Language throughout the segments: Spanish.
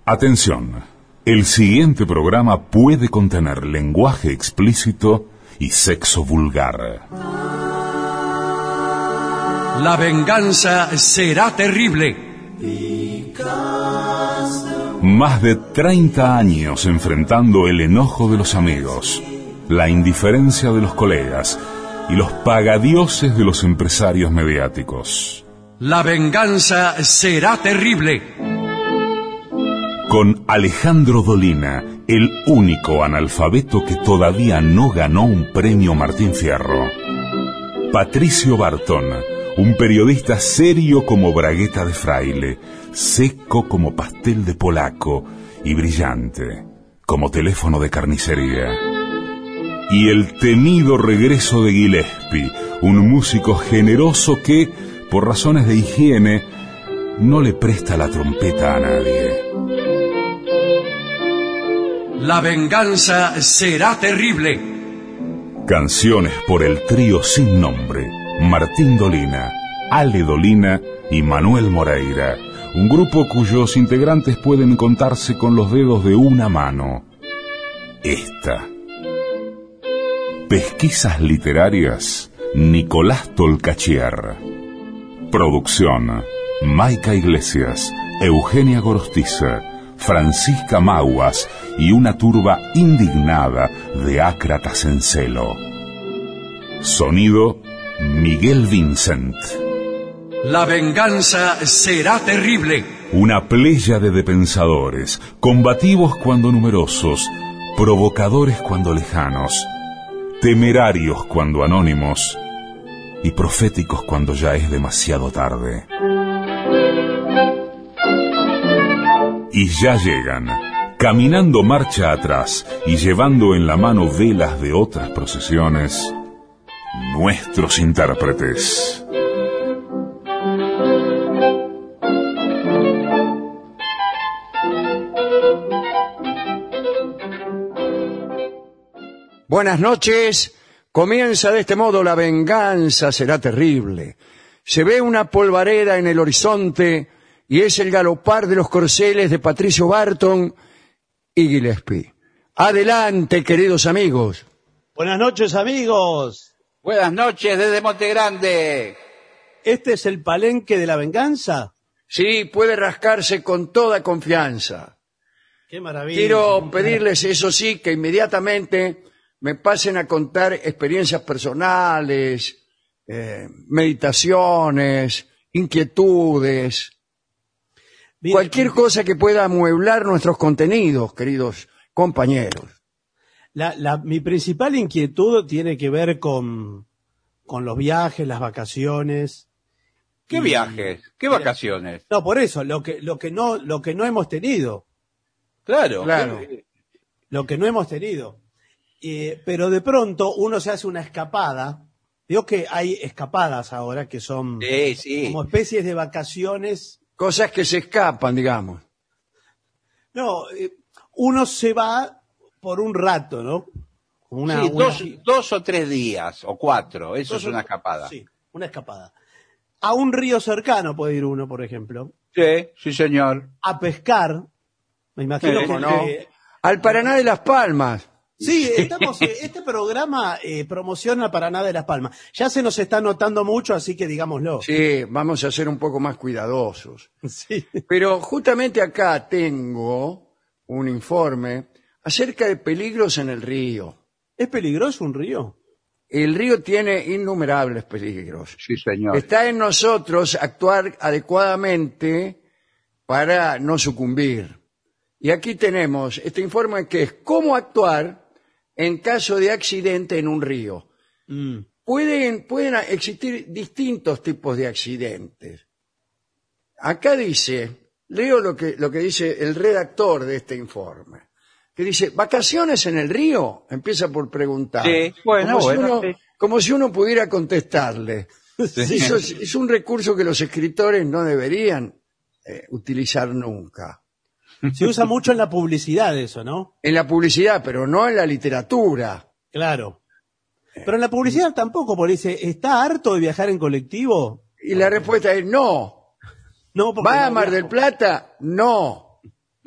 Atención, el siguiente programa puede contener lenguaje explícito y sexo vulgar. La venganza será terrible. Más de 30 años enfrentando el enojo de los amigos, la indiferencia de los colegas y los pagadioses de los empresarios mediáticos. La venganza será terrible. Con Alejandro Dolina, el único analfabeto que todavía no ganó un premio Martín Fierro. Patricio Barton, un periodista serio como bragueta de fraile, seco como pastel de polaco y brillante como teléfono de carnicería. Y el temido regreso de Gillespie, un músico generoso que, por razones de higiene, no le presta la trompeta a nadie. La venganza será terrible. Canciones por el trío sin nombre, Martín Dolina, Ale Dolina y Manuel Moreira, un grupo cuyos integrantes pueden contarse con los dedos de una mano. Esta. Pesquisas literarias, Nicolás Tolcachier. Producción, Maica Iglesias, Eugenia Gorostiza, Francisca Maguas y una turba indignada de ácratas en celo. Sonido, Miguel Vincent. La venganza será terrible. Una pléyade de pensadores, combativos cuando numerosos, provocadores cuando lejanos, temerarios cuando anónimos y proféticos cuando ya es demasiado tarde. Y ya llegan, caminando marcha atrás y llevando en la mano velas de otras procesiones, nuestros intérpretes. Buenas noches. Comienza de este modo La venganza será terrible. Se ve una polvareda en el horizonte y es el galopar de los corceles de Patricio Barton y Gillespie. Adelante, queridos amigos. Buenas noches, amigos. Buenas noches desde Monte Grande. ¿Este es el palenque de la venganza? Sí, puede rascarse con toda confianza. Qué maravilla. Quiero pedirles, eso sí, que inmediatamente me pasen a contar experiencias personales, meditaciones, inquietudes, Bien, cualquier cosa que pueda amueblar nuestros contenidos, queridos compañeros. Mi principal inquietud tiene que ver con los viajes, las vacaciones. ¿Qué viajes? ¿Qué vacaciones? No, por eso, lo que no hemos tenido. Claro. Lo que no hemos tenido. Pero de pronto uno se hace una escapada. Digo que hay escapadas ahora que son Sí. como especies de vacaciones. Cosas que se escapan, digamos. No, uno se va por un rato, ¿no? Dos o 3 días, o 4, eso es una escapada. Sí, una escapada. A un río cercano puede ir uno, por ejemplo. Sí, señor. A pescar. Me imagino que no. Al Paraná de Las Palmas. Sí, este programa promociona Paraná de Las Palmas. Ya se nos está notando mucho, así que digámoslo. Sí, vamos a ser un poco más cuidadosos. Sí. Pero justamente acá tengo un informe acerca de peligros en el río. ¿Es peligroso un río? El río tiene innumerables peligros. Sí, señor. Está en nosotros actuar adecuadamente para no sucumbir. Y aquí tenemos este informe que es cómo actuar en caso de accidente en un río. Pueden existir distintos tipos de accidentes. Acá dice, leo lo que dice el redactor de este informe, que dice, ¿vacaciones en el río? Empieza por preguntar. Sí, como si uno pudiera contestarle. Sí. Eso es un recurso que los escritores no deberían utilizar nunca. Se usa mucho en la publicidad eso, ¿no? En la publicidad, pero no en la literatura. Claro. Pero en la publicidad tampoco, porque dice, ¿está harto de viajar en colectivo? Y la respuesta es no. No, porque ¿Va a no Mar viajo. del Plata? No.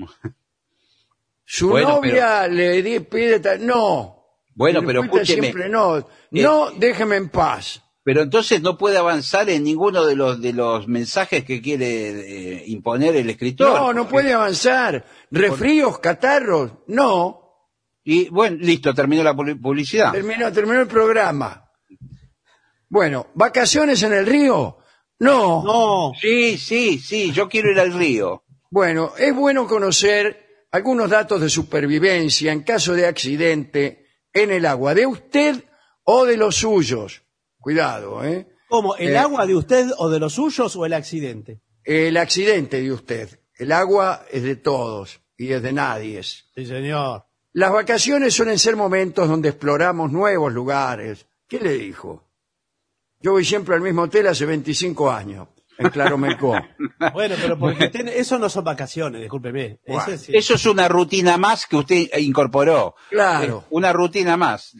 Su Bueno, novia pide... No. Bueno, Le pero respuesta escúcheme. siempre no. No, déjeme en paz. Pero entonces no puede avanzar en ninguno de los mensajes que quiere imponer el escritor. No, no puede avanzar. Resfríos, catarros, no. Y bueno, listo, terminó la publicidad. Terminó el programa. Bueno, ¿vacaciones en el río? No. No, Sí, yo quiero ir al río. Bueno, es bueno conocer algunos datos de supervivencia en caso de accidente en el agua, de usted o de los suyos. Cuidado, ¿eh? ¿cómo? ¿El agua de usted o de los suyos o el accidente? El accidente de usted. El agua es de todos y es de nadie. Sí, señor. Las vacaciones suelen ser momentos donde exploramos nuevos lugares. ¿Qué le dijo? Yo voy siempre al mismo hotel hace 25 años, en Claromecó. Bueno, pero porque eso no son vacaciones, discúlpeme. Bueno, Ese sí. Eso es una rutina más que usted incorporó. Claro. Una rutina más.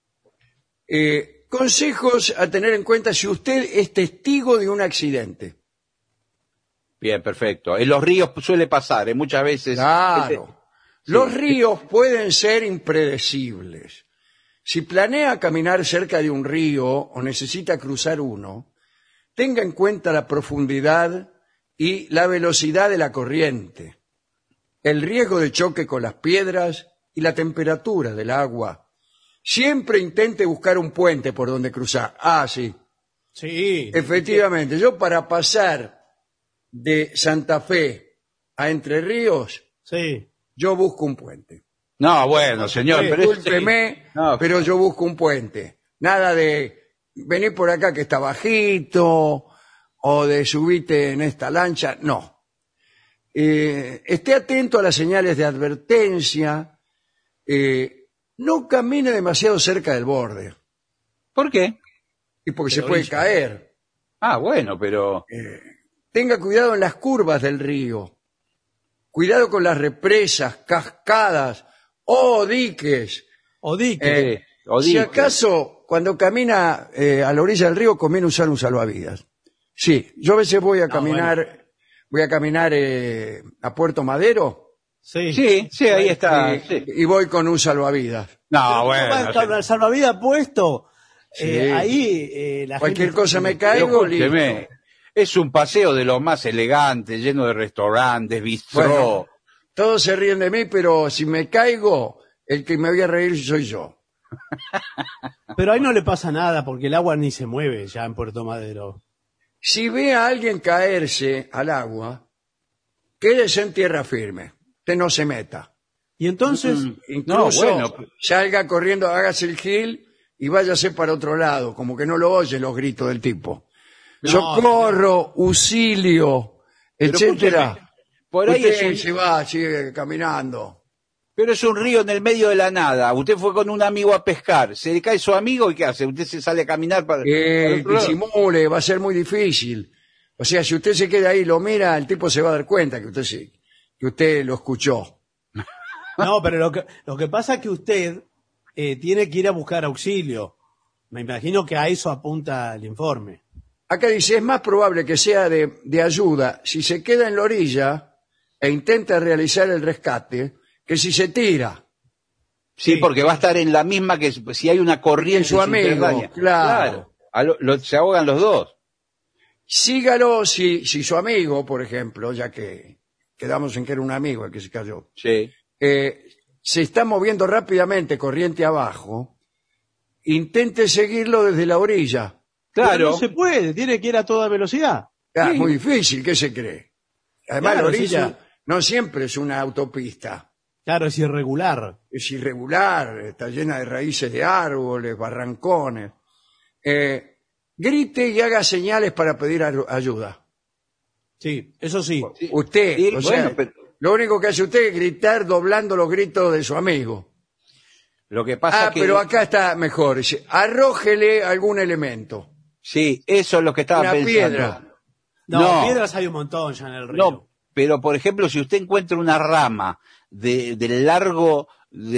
Consejos a tener en cuenta si usted es testigo de un accidente. Bien, perfecto. En los ríos suele pasar, muchas veces. Claro. Los ríos pueden ser impredecibles. Si planea caminar cerca de un río o necesita cruzar uno, tenga en cuenta la profundidad y la velocidad de la corriente, el riesgo de choque con las piedras y la temperatura del agua. Siempre intente buscar un puente por donde cruzar. Ah, sí. Sí. Efectivamente, yo para pasar de Santa Fe a Entre Ríos, Sí. yo busco un puente. No, bueno, señor, pero Discúlpeme, No, pero yo busco un puente. Nada de venir por acá que está bajito o de subirte en esta lancha, no. Esté atento a las señales de advertencia. No camine demasiado cerca del borde, ¿por qué? y porque se Pero puede orilla. caer. Ah, bueno, pero Tenga cuidado en las curvas del río. Cuidado con las represas, cascadas o diques. O dique. o Si dique. acaso cuando camina a la orilla del río conviene usar un salvavidas. Sí, yo a veces voy a caminar a Puerto Madero Sí. Sí, ahí está. sí. y voy con un salvavidas. No, Con bueno. el salvavidas puesto, Sí. ahí la Cualquier gente... cosa me Pero caigo, listo. escúcheme, es un paseo de lo más elegante, lleno de restaurantes, bistró. Bueno, todos se ríen de mí, pero si me caigo, el que me voy a reír soy yo. Pero ahí no le pasa nada porque el agua ni se mueve ya en Puerto Madero. Si ve a alguien caerse al agua, quédese en tierra firme. Usted no se meta. Y entonces, Incluso bueno. salga corriendo, hágase el gil y váyase para otro lado, como que no lo oye los gritos del tipo. No, Socorro, auxilio, etcétera. escúcheme, por ahí Usted es se va, sigue caminando. Pero es un río en el medio de la nada. Usted fue con un amigo a pescar. Se le cae su amigo y ¿qué hace? Usted se sale a caminar para el otro lado. Disimule, va a ser muy difícil. O sea, si usted se queda ahí y lo mira, el tipo se va a dar cuenta que usted lo escuchó. no, pero lo que pasa es que usted tiene que ir a buscar auxilio. Me imagino que a eso apunta el informe. Acá dice, es más probable que sea de ayuda si se queda en la orilla e intenta realizar el rescate que si se tira. Sí, porque va a estar en la misma que si hay una corriente Su amigo, subterránea. claro. Se ahogan los dos. Sígalo si su amigo, por ejemplo, ya que quedamos en que era un amigo el que se cayó, Sí. se está moviendo rápidamente corriente abajo, intente seguirlo desde la orilla. Pero Claro. no se puede, tiene que ir a toda velocidad. Ah, Sí. muy difícil, ¿qué se cree? Además, Claro, la orilla sí. no siempre es una autopista. Claro, es irregular. Es irregular, está llena de raíces de árboles, barrancones. Grite y haga señales para pedir ayuda. Sí, eso sí. Usted, Sí, o sea, bueno, pero lo único que hace usted es gritar doblando los gritos de su amigo. lo que pasa que Pero acá está mejor. Dice, arrójele algún elemento. sí, eso es lo que estaba Una pensando. piedra. No, No. piedras hay un montón ya en el río. No, pero por ejemplo, si usted encuentra una rama del largo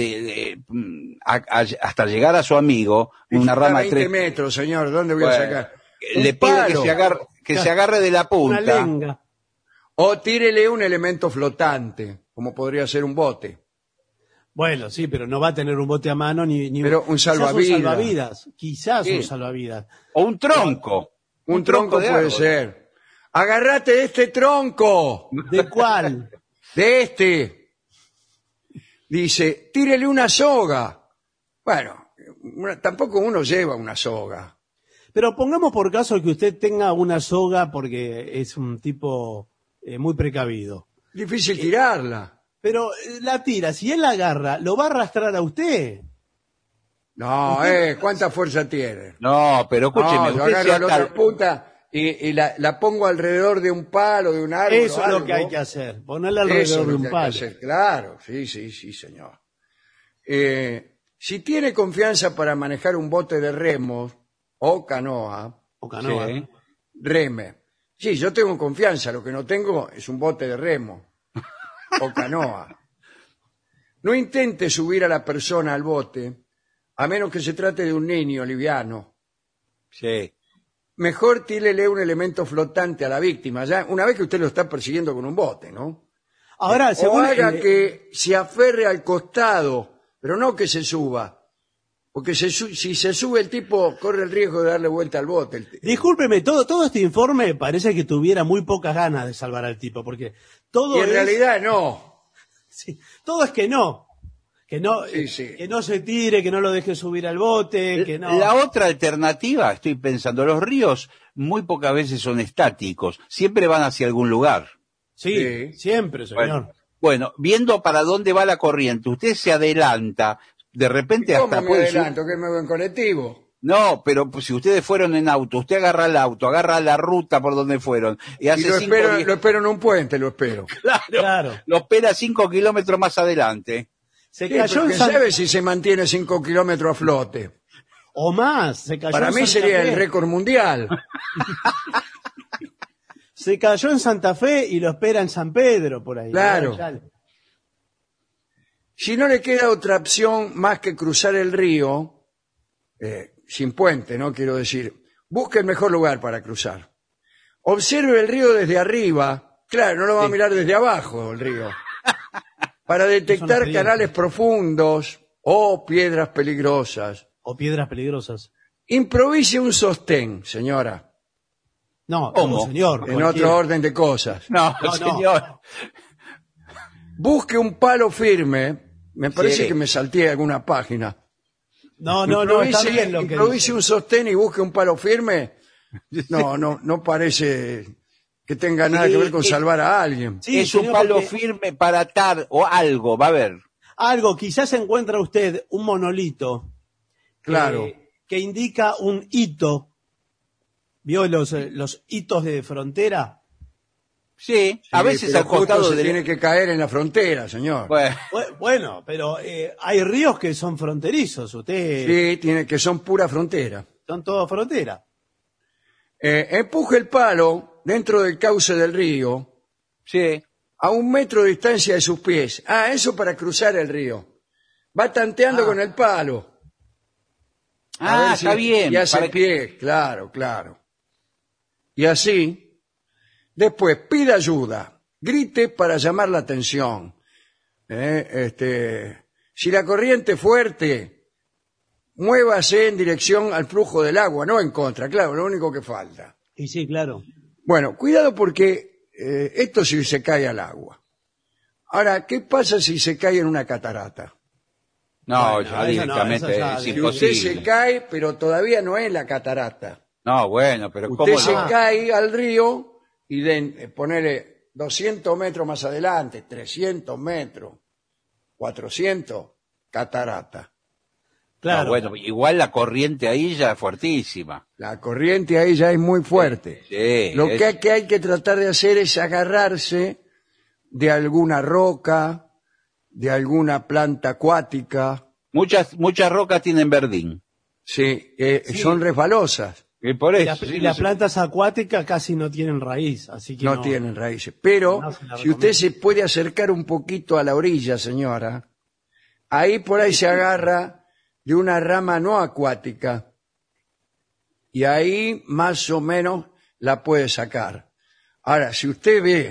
hasta llegar a su amigo, una Está rama 20 de 3 metros, señor. ¿Dónde voy a Bueno, sacar? le Un pido palo. que se agarre de la Una punta. lenga. O tírele un elemento flotante, como podría ser un bote. Bueno, sí, pero no va a tener un bote a mano ni Pero un quizás salvavidas. Quizás Sí. un salvavidas. O un tronco. Un tronco de puede árbol. ser. Agárrate de este tronco. ¿De cuál? De este. Dice, tírele una soga. Bueno, tampoco uno lleva una soga. Pero pongamos por caso que usted tenga una soga porque es un tipo muy precavido. Difícil tirarla. Pero la tira, si él la agarra, lo va a arrastrar a usted. No, ¿cuánta fuerza tiene? No, pero escúcheme, No, yo usted agarro se a la ata- otra punta y la pongo alrededor de un palo, de un árbol. Eso o es lo algo. que hay que hacer, ponerle Eso alrededor es de lo un que hay que palo. hacer, claro, sí, señor. Si tiene confianza para manejar un bote de remos o canoa, O canoa. Sí. reme. Sí, yo tengo confianza, lo que no tengo es un bote de remo o canoa. No intente subir a la persona al bote, a menos que se trate de un niño liviano. Sí. Mejor tírele un elemento flotante a la víctima, ya una vez que usted lo está persiguiendo con un bote, ¿no? Ahora, O según haga que se aferre al costado, pero no que se suba. Porque si se sube el tipo, corre el riesgo de darle vuelta al bote. discúlpeme, todo este informe parece que tuviera muy pocas ganas de salvar al tipo, porque todo Y en es, realidad no. sí, todo es que no. Sí. Que no se tire, que no lo deje subir al bote, que no. La otra alternativa, estoy pensando, los ríos muy pocas veces son estáticos, siempre van hacia algún lugar. Sí, Sí. siempre, señor. Bueno, viendo para dónde va la corriente, usted se adelanta, de repente ¿Cómo hasta me puede adelanto? ¿Que me voy en colectivo? No, pero pues, si ustedes fueron en auto, usted agarra el auto, agarra la ruta por donde fueron y Y hace lo 5 espero en un puente, lo espero. Claro. lo espera 5 kilómetros más adelante. Se Sí, cayó pero en ¿quién San... sabe si se mantiene 5 kilómetros a flote? O más, se cayó Para en mí Santa sería Fe. el récord mundial. Se cayó en Santa Fe y lo espera en San Pedro, por ahí. Claro. Ya- Si no le queda otra opción más que cruzar el río, sin puente, ¿no? Quiero decir, busque el mejor lugar para cruzar. Observe el río desde arriba. Claro, no lo va a mirar desde abajo el río. Para detectar experiencia. canales profundos o piedras peligrosas. O piedras peligrosas. Improvise un sostén, señora, No, ¿Cómo? no, señor. en cualquiera. otro orden de cosas. No, No, señor. Busque un palo firme. Me parece Sí. que me salté alguna página. No, está bien lo que improvise dice. un sostén y busque un palo firme. No parece que tenga nada que ver con salvar a alguien. Sí, es un señor, palo porque firme para atar o algo, va a ver. algo, quizás encuentra usted un monolito Claro. que indica un hito. ¿Vio los hitos de frontera? Sí, a veces pero al costado justo se de tiene que caer en la frontera, señor. Bueno, Bueno, pero hay ríos que son fronterizos. Usted Sí, que son pura frontera. son todos frontera. Empuje el palo dentro del cauce del río sí. a 1 metro de distancia de sus pies. Ah, eso para cruzar el río. Va tanteando con el palo. A Ah, ver si- está bien. Y hace para que- pie, claro. Y así, después pida ayuda, grite para llamar la atención. Si la corriente es fuerte, muévase en dirección al flujo del agua, no en contra, claro, lo único que falta. Y sí, claro. Bueno, cuidado porque esto si se cae al agua. Ahora, ¿qué pasa si se cae en una catarata? No, Bueno, ya eso directamente no, eso ya es Si usted imposible. se cae, pero todavía no es la catarata. No, bueno, pero Usted ¿cómo se no? cae al río y ponele 200 metros más adelante, 300 metros, 400, catarata. Claro. No, bueno, igual la corriente ahí ya es fuertísima. La corriente ahí ya es muy fuerte. Sí, Lo que hay que tratar de hacer es agarrarse de alguna roca, de alguna planta acuática, muchas rocas tienen verdín. sí, son resbalosas, Y por Y eso. y sí, las no sé. plantas acuáticas casi no tienen raíz, así que no tienen raíces. Pero No se la si usted recomiendo. se puede acercar un poquito a la orilla, señora, ahí por ahí se agarra de una rama no acuática y ahí más o menos la puede sacar. Ahora, si usted ve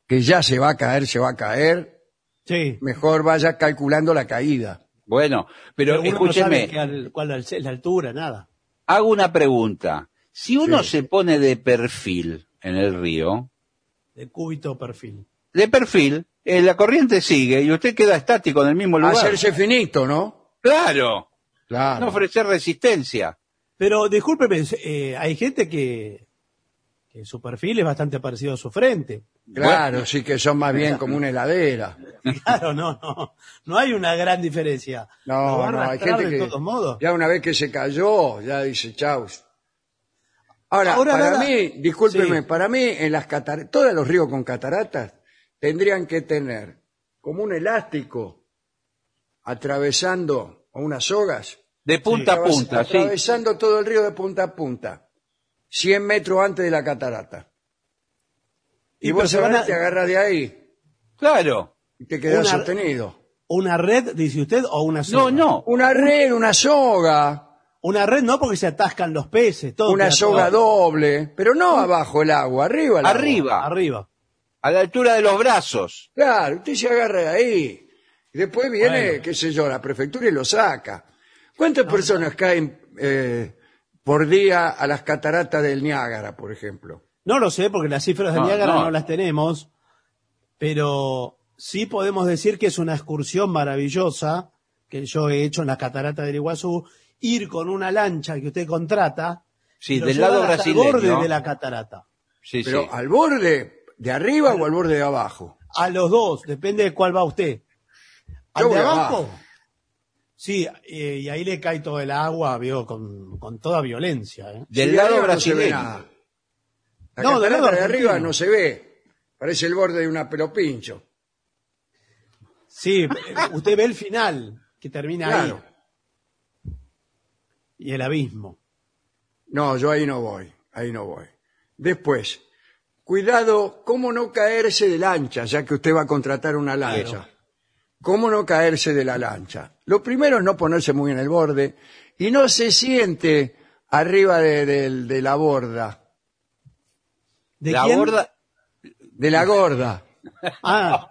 que ya se va a caer, Sí. mejor vaya calculando la caída. Bueno, pero uno no escúcheme, sabe cuál es la altura, nada. hago una pregunta. Si uno Sí. se pone de perfil en el río, De cúbito perfil. de perfil, la corriente sigue y usted queda estático en el mismo lugar. Hacerse finito, ¿no? Claro, Claro. no ofrecer resistencia. Pero discúlpeme, hay gente que su perfil es bastante parecido a su frente. Claro, sí que son más bien como una heladera. Claro, no hay una gran diferencia. Lo No, va a no, hay arrastrar gente de que todos modos. ya una vez que se cayó, ya dice chau. Ahora, Ahora, para nada. mí, discúlpeme, Sí. para mí en las cataratas, todos los ríos con cataratas tendrían que tener como un elástico atravesando, o unas sogas, De punta a punta, sí. atravesando todo el río de punta a punta, 100 metros antes de la catarata. Y pero vos se van ahora a- te agarras de ahí Claro. y te quedas Una- sostenido. ¿Una red, dice usted, o una No, soga? no. Una red, una soga, Una red no, porque se atascan los peces. Todo una queda soga todo doble, pero no abajo el agua, arriba el agua. Arriba, arriba. a la altura de los brazos. Claro, usted se agarra de ahí. Y después viene, Bueno. qué sé yo, la prefectura y lo saca. ¿Cuántas personas caen por día a las cataratas del Niágara, por ejemplo? No lo sé, porque las cifras de No, Niágara no. no las tenemos, pero sí podemos decir que es una excursión maravillosa que yo he hecho en las cataratas del Iguazú, ir con una lancha que usted contrata Sí, y lo del llevan lado hasta el brasileño. borde de la catarata. Sí, Pero sí. al borde de arriba o al borde de abajo. A los dos, depende de cuál va usted. Al Yo de voy abajo, abajo. sí, y ahí le cae todo el agua, vio, con toda violencia. ¿Eh? Del Si de lado arriba no se ve brasileño. nada. La No, del catarata lado de arriba argentino. no se ve. Parece el borde de una pelopincho. Sí, usted ve el final, que termina Claro. ahí. Y el abismo. No, yo ahí no voy, ahí no voy. Después, cuidado, cómo no caerse de lancha, ya que usted va a contratar una lancha. ¿Cómo no caerse de la lancha? Lo primero es no ponerse muy en el borde y no se siente arriba de la borda, ¿De La quién? borda, de la gorda. Ah,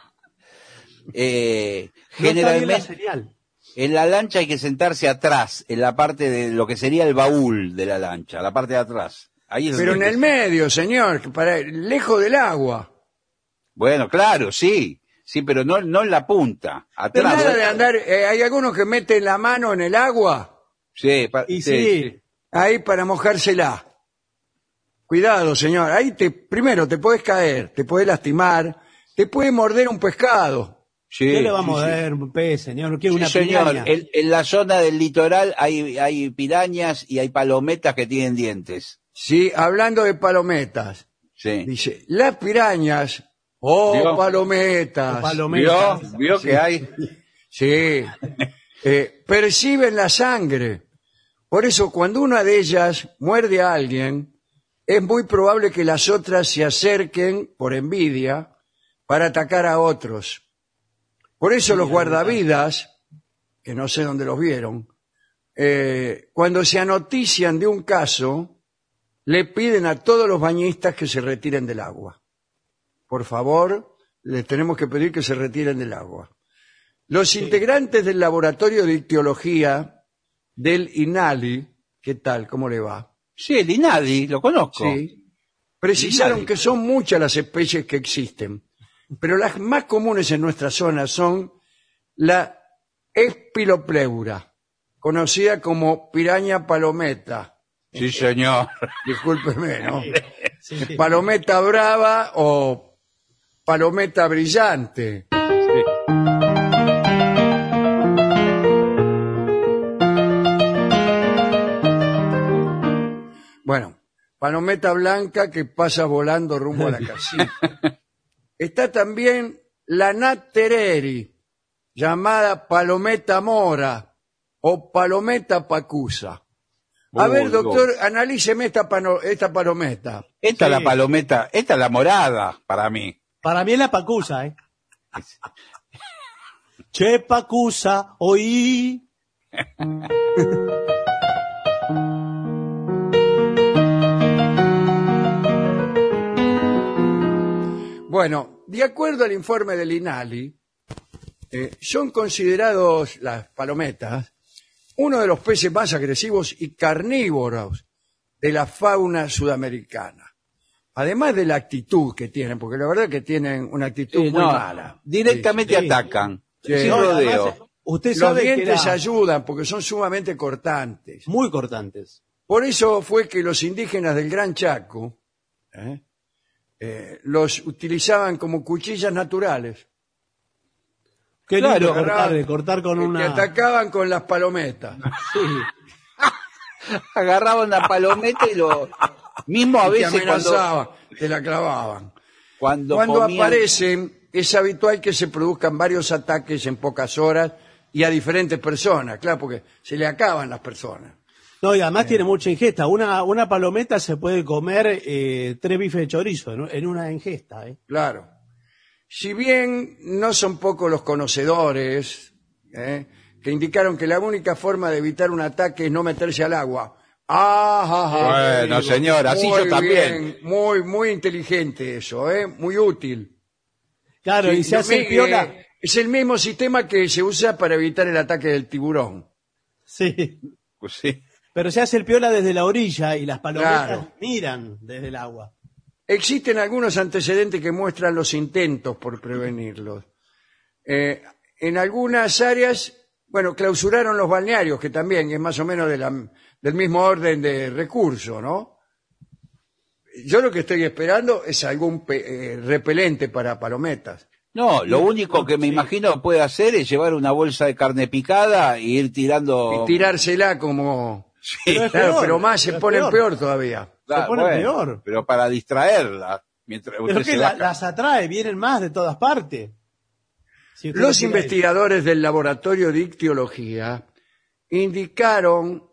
no está bien la generalmente señal. en la lancha hay que sentarse atrás, en la parte de lo que sería el baúl de la lancha, la parte de atrás. Ahí es Pero en donde- el medio, señor, lejos del agua. Bueno, claro, sí, pero no en la punta, Pero atrás. nada de andar, hay algunos que meten la mano en el agua, Sí, Y sí, ahí para mojársela. Cuidado, señor, ahí primero te puedes caer, te puedes lastimar, te puede morder un pescado. sí, ¿qué le va a sí, mover un pez, señor? No quiere Sí, una señor, piraña. en la zona del litoral hay pirañas y hay palometas que tienen dientes. Sí, hablando de palometas, Sí. dice, las pirañas, oh, ¿Vio? palometas, Palometa. ¿Vio que hay? sí, perciben la sangre. Por eso, cuando una de ellas muerde a alguien, es muy probable que las otras se acerquen por envidia para atacar a otros. Por eso los guardavidas, que no sé dónde los vieron, cuando se anotician de un caso, le piden a todos los bañistas que se retiren del agua. Por favor, les tenemos que pedir que se retiren del agua. Los integrantes del laboratorio de ictiología del INALI, ¿qué tal? ¿Cómo le va? Sí, el INADI, lo conozco. Sí. Precisaron INALI. que son muchas las especies que existen, pero las más comunes en nuestra zona son la Espilopleura, conocida como piraña palometa. Sí, señor. Discúlpeme, ¿no? Sí, sí. Palometa brava o palometa brillante. Bueno, palometa blanca que pasa volando rumbo a la casita. Está también la Nattereri, llamada palometa mora o palometa pacusa. A ver, doctor, analíceme esta palometa. Esta es la Sí. palometa, esta es la morada para mí. Para mí es la pacusa, ¿eh? Che, pacusa, oí. Bueno, de acuerdo al informe del INALI, son considerados las palometas uno de los peces más agresivos y carnívoros de la fauna sudamericana. Además de la actitud que tienen, porque la verdad que tienen una actitud muy mala. Directamente Sí. atacan. Sí. Sin No, rodeo. además, usted Los sabe que dientes era ayudan porque son sumamente cortantes. muy cortantes. Por eso fue que los indígenas del Gran Chaco los utilizaban como cuchillas naturales. Qué lindo Claro, cortar con Que una... atacaban con las palometas. Agarraban la palometa y lo... Mismo a Y te veces amenazaban, te la clavaban. cuando Cuando comían- aparecen, es habitual que se produzcan varios ataques en pocas horas y a diferentes personas, claro, porque se le acaban las personas. No, y además tiene mucha ingesta. Una palometa se puede comer 3 bifes de chorizo en una ingesta. Claro. Si bien no son pocos los conocedores que indicaron que la única forma de evitar un ataque es no meterse al agua. Bueno, señor, así Muy yo también. bien, muy inteligente eso, muy útil. Claro, Sí, y se hace el piola. Es el mismo sistema que se usa para evitar el ataque del tiburón. Sí. Pues sí. Pero se hace el piola desde la orilla y las palometas Claro. miran desde el agua. Existen algunos antecedentes que muestran los intentos por prevenirlos. En algunas áreas, bueno, clausuraron los balnearios, que también es más o menos del mismo orden de recurso, ¿no? Yo lo que estoy esperando es algún repelente para palometas. No, lo único que me imagino puede hacer es llevar una bolsa de carne picada y ir tirando... Y tirársela como... Sí, Pero es Claro, peor, pero más se pero es ponen peor. peor todavía. claro, se pone peor. Pero para distraerla. Mientras Pero usted que se baja. las atrae, vienen más de todas partes. Si usted Los lo tira investigadores del laboratorio de ictiología indicaron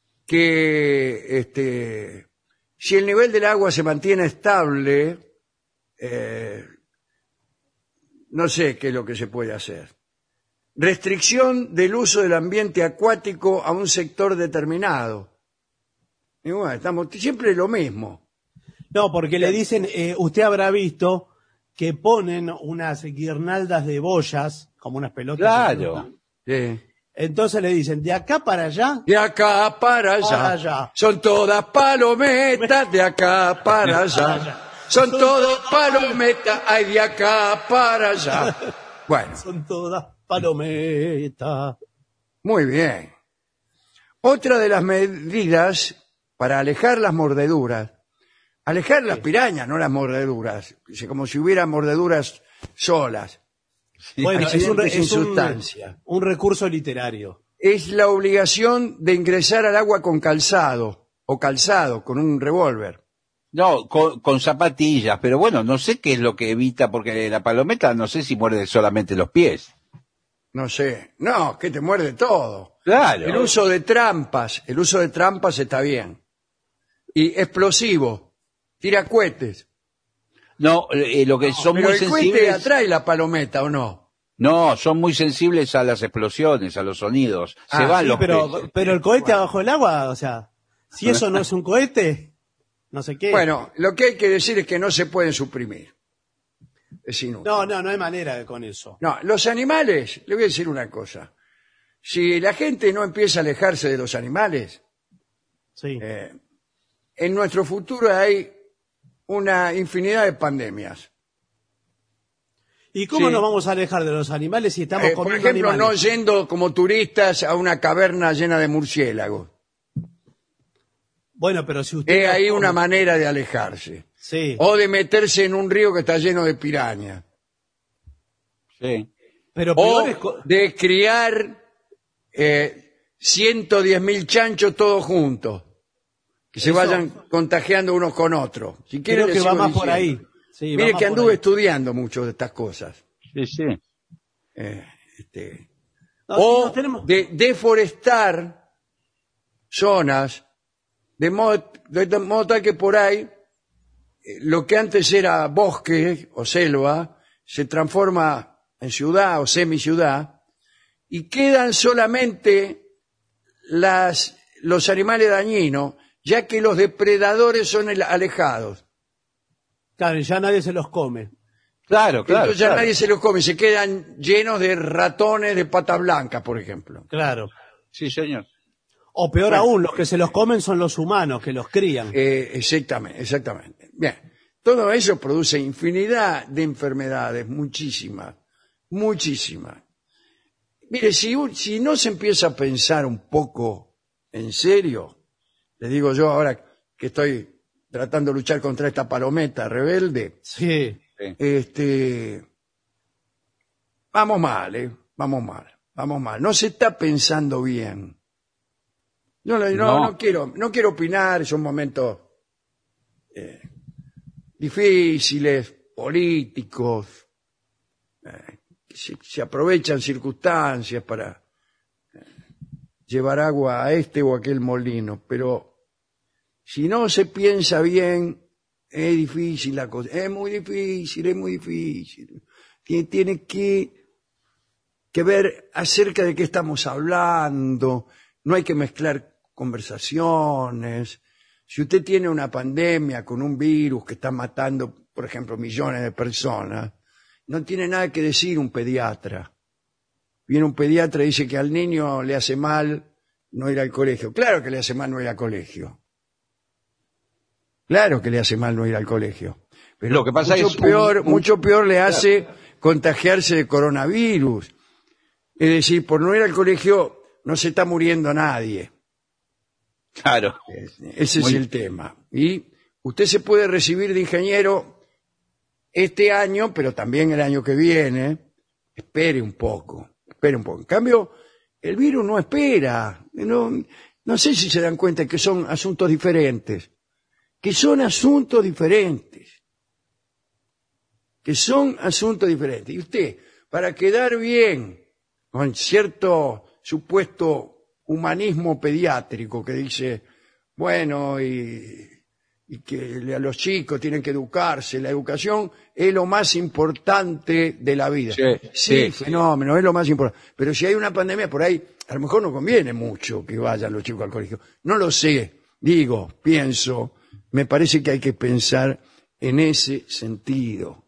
que si el nivel del agua se mantiene estable, no sé qué es lo que se puede hacer. Restricción del uso del ambiente acuático a un sector determinado. Y bueno, estamos siempre lo mismo. No, porque le dicen, usted habrá visto que ponen unas guirnaldas de boyas, como unas pelotas. Claro. Sí. Entonces le dicen, de acá para allá, De acá para allá. Para allá. Son todas palometas de acá para allá. Son todas palometas, hay de acá para allá. Bueno, son todas palometas. muy bien. Otra de las medidas para alejar las mordeduras, alejar las pirañas, no las mordeduras, como si hubiera mordeduras solas, Bueno, accidentes sin sustancia. un recurso literario. es la obligación de ingresar al agua con calzado, o calzado, con un revólver. No, con zapatillas, pero bueno, no sé qué es lo que evita, porque la palometa no sé si muerde solamente los pies. No sé. No, que te muerde todo. Claro. El uso de trampas está bien. Y explosivo, tira cohetes. No, lo que son Pero muy el cohete sensibles... atrae la palometa, ¿o no? No, son muy sensibles a las explosiones, a los sonidos. Se Ah, van sí, los peces. Pero el cohete abajo del agua, o sea, si eso no es un cohete, no sé qué. Bueno, lo que hay que decir es que no se pueden suprimir. Es inútil. No hay manera con eso. No, los animales, le voy a decir una cosa. Si la gente no empieza a alejarse de los animales, Sí. en nuestro futuro hay una infinidad de pandemias. ¿Y cómo sí. nos vamos a alejar de los animales si estamos Por comiendo ejemplo, no animales? yendo como turistas a una caverna llena de murciélagos. Bueno, pero si usted... Es no ahí come- una manera de alejarse. Sí, O de meterse en un río que está lleno de pirañas. Sí. pero O peor es... de criar 110.000 chanchos todos juntos. Que se Eso- vayan contagiando unos con otros. Si quieren, Creo le que va sigo más por ahí. diciendo. Sí, va Mire más que por anduve ahí. estudiando mucho de estas cosas. Sí, sí. No, O no tenemos- de deforestar zonas de modo tal que por ahí lo que antes era bosque o selva se transforma en ciudad o semiciudad y quedan solamente los animales dañinos, ya que los depredadores son alejados. Claro, y ya nadie se los come. Claro. Entonces ya nadie se los come, se quedan llenos de ratones de patas blancas, por ejemplo. Claro. Sí, señor. O peor aún, los que se los comen son los humanos, que los crían. Exactamente. Bien, todo eso produce infinidad de enfermedades, muchísimas. Mire, si no se empieza a pensar un poco en serio, le digo yo ahora que estoy tratando de luchar contra esta palometa rebelde, Sí. vamos mal. No se está pensando bien. No quiero opinar, son momentos difíciles, políticos, que se aprovechan circunstancias para llevar agua a este o aquel molino, pero si no se piensa bien, es difícil la cosa, es muy difícil. Tiene que ver acerca de qué estamos hablando, no hay que mezclar conversaciones. Si usted tiene una pandemia con un virus que está matando, por ejemplo, millones de personas, no tiene nada que decir un pediatra. Viene un pediatra y dice que al niño le hace mal no ir al colegio. Claro que le hace mal no ir al colegio. Pero lo que pasa mucho peor le hace contagiarse de coronavirus. Es decir, por no ir al colegio no se está muriendo nadie. Claro. Ese es el tema. Y usted se puede recibir de ingeniero este año, pero también el año que viene. Espere un poco. En cambio, el virus no espera. No sé si se dan cuenta que son asuntos diferentes. Y usted, para quedar bien con cierto supuesto humanismo pediátrico que dice, bueno, y que a los chicos tienen que educarse, la educación es lo más importante de la vida. Sí, fenómeno, es lo más importante. Pero si hay una pandemia por ahí, a lo mejor no conviene mucho que vayan los chicos al colegio. No lo sé, pienso, me parece que hay que pensar en ese sentido.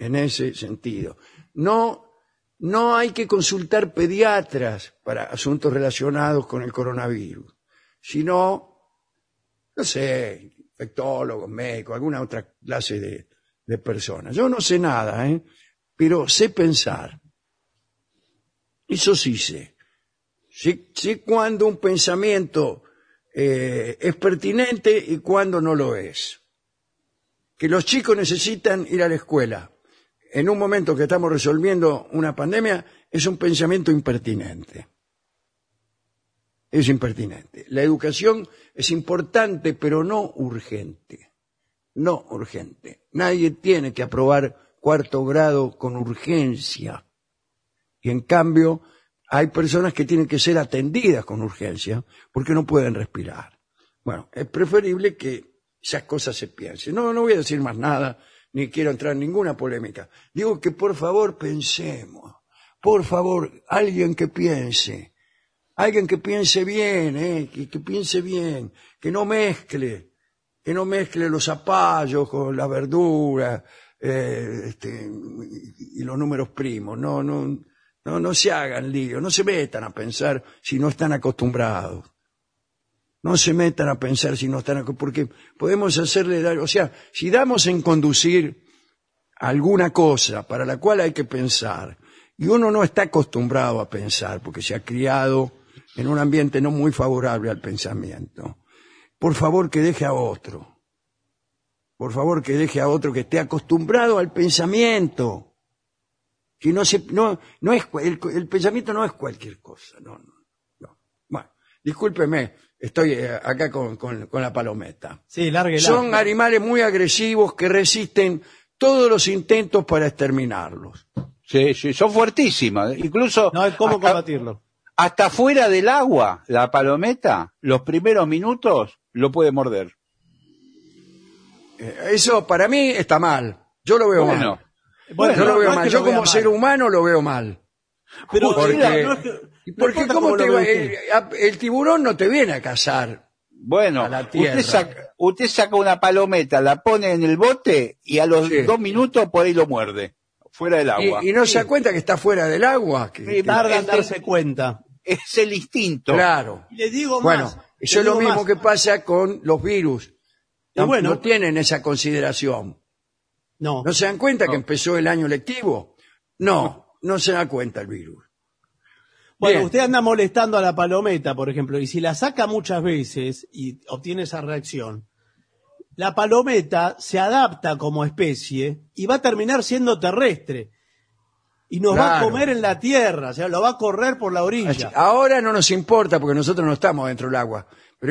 No hay que consultar pediatras para asuntos relacionados con el coronavirus, sino, no sé, infectólogos, médicos, alguna otra clase de personas. Yo no sé nada, pero sé pensar. Eso sí sé. Sé cuándo un pensamiento es pertinente y cuándo no lo es. Que los chicos necesitan ir a la escuela en un momento que estamos resolviendo una pandemia es un pensamiento impertinente. Es impertinente. La educación es importante, pero no urgente. Nadie tiene que aprobar 4º grado con urgencia. Y en cambio, hay personas que tienen que ser atendidas con urgencia porque no pueden respirar. Bueno, es preferible que esas cosas se piensen. No voy a decir más nada, ni quiero entrar en ninguna polémica. Digo que por favor pensemos. Por favor, alguien que piense bien, que piense bien, que no mezcle los zapallos con la verdura, y los números primos. No se hagan lío, no se metan a pensar si no están acostumbrados. Porque podemos hacerle daño. O sea, si damos en conducir alguna cosa para la cual hay que pensar, y uno no está acostumbrado a pensar porque se ha criado en un ambiente no muy favorable al pensamiento, por favor que deje a otro. Que esté acostumbrado al pensamiento. Que el pensamiento no es cualquier cosa. No. Bueno, discúlpeme, estoy acá con la palometa. Sí, lárguela. Son animales muy agresivos que resisten todos los intentos para exterminarlos. Sí, son fuertísimas. Incluso no hay cómo combatirlo. Hasta fuera del agua, la palometa, los primeros minutos lo puede morder. Eso para mí está mal. Yo lo veo mal. Bueno, yo lo veo mal. Yo como ser humano lo veo mal. Pero porque ¿cómo el tiburón no te viene a cazar? Bueno, a la tierra. Usted saca una palometa, la pone en el bote y a los 2 minutos por ahí lo muerde. Fuera del agua. Y no se da cuenta que está fuera del agua. Sí, Tarda en darse cuenta. Es el instinto. Claro. Y le digo Bueno, más. eso es lo mismo que pasa con los virus. Y bueno, no tienen esa consideración. no. ¿No se dan cuenta que empezó el año lectivo? No se da cuenta el virus. Bueno, Bien. usted anda molestando a la palometa, por ejemplo, y si la saca muchas veces y obtiene esa reacción, la palometa se adapta como especie y va a terminar siendo terrestre. Y nos va a Claro. comer en la tierra, o sea, lo va a correr por la orilla. Ahora no nos importa porque nosotros no estamos dentro del agua. Pero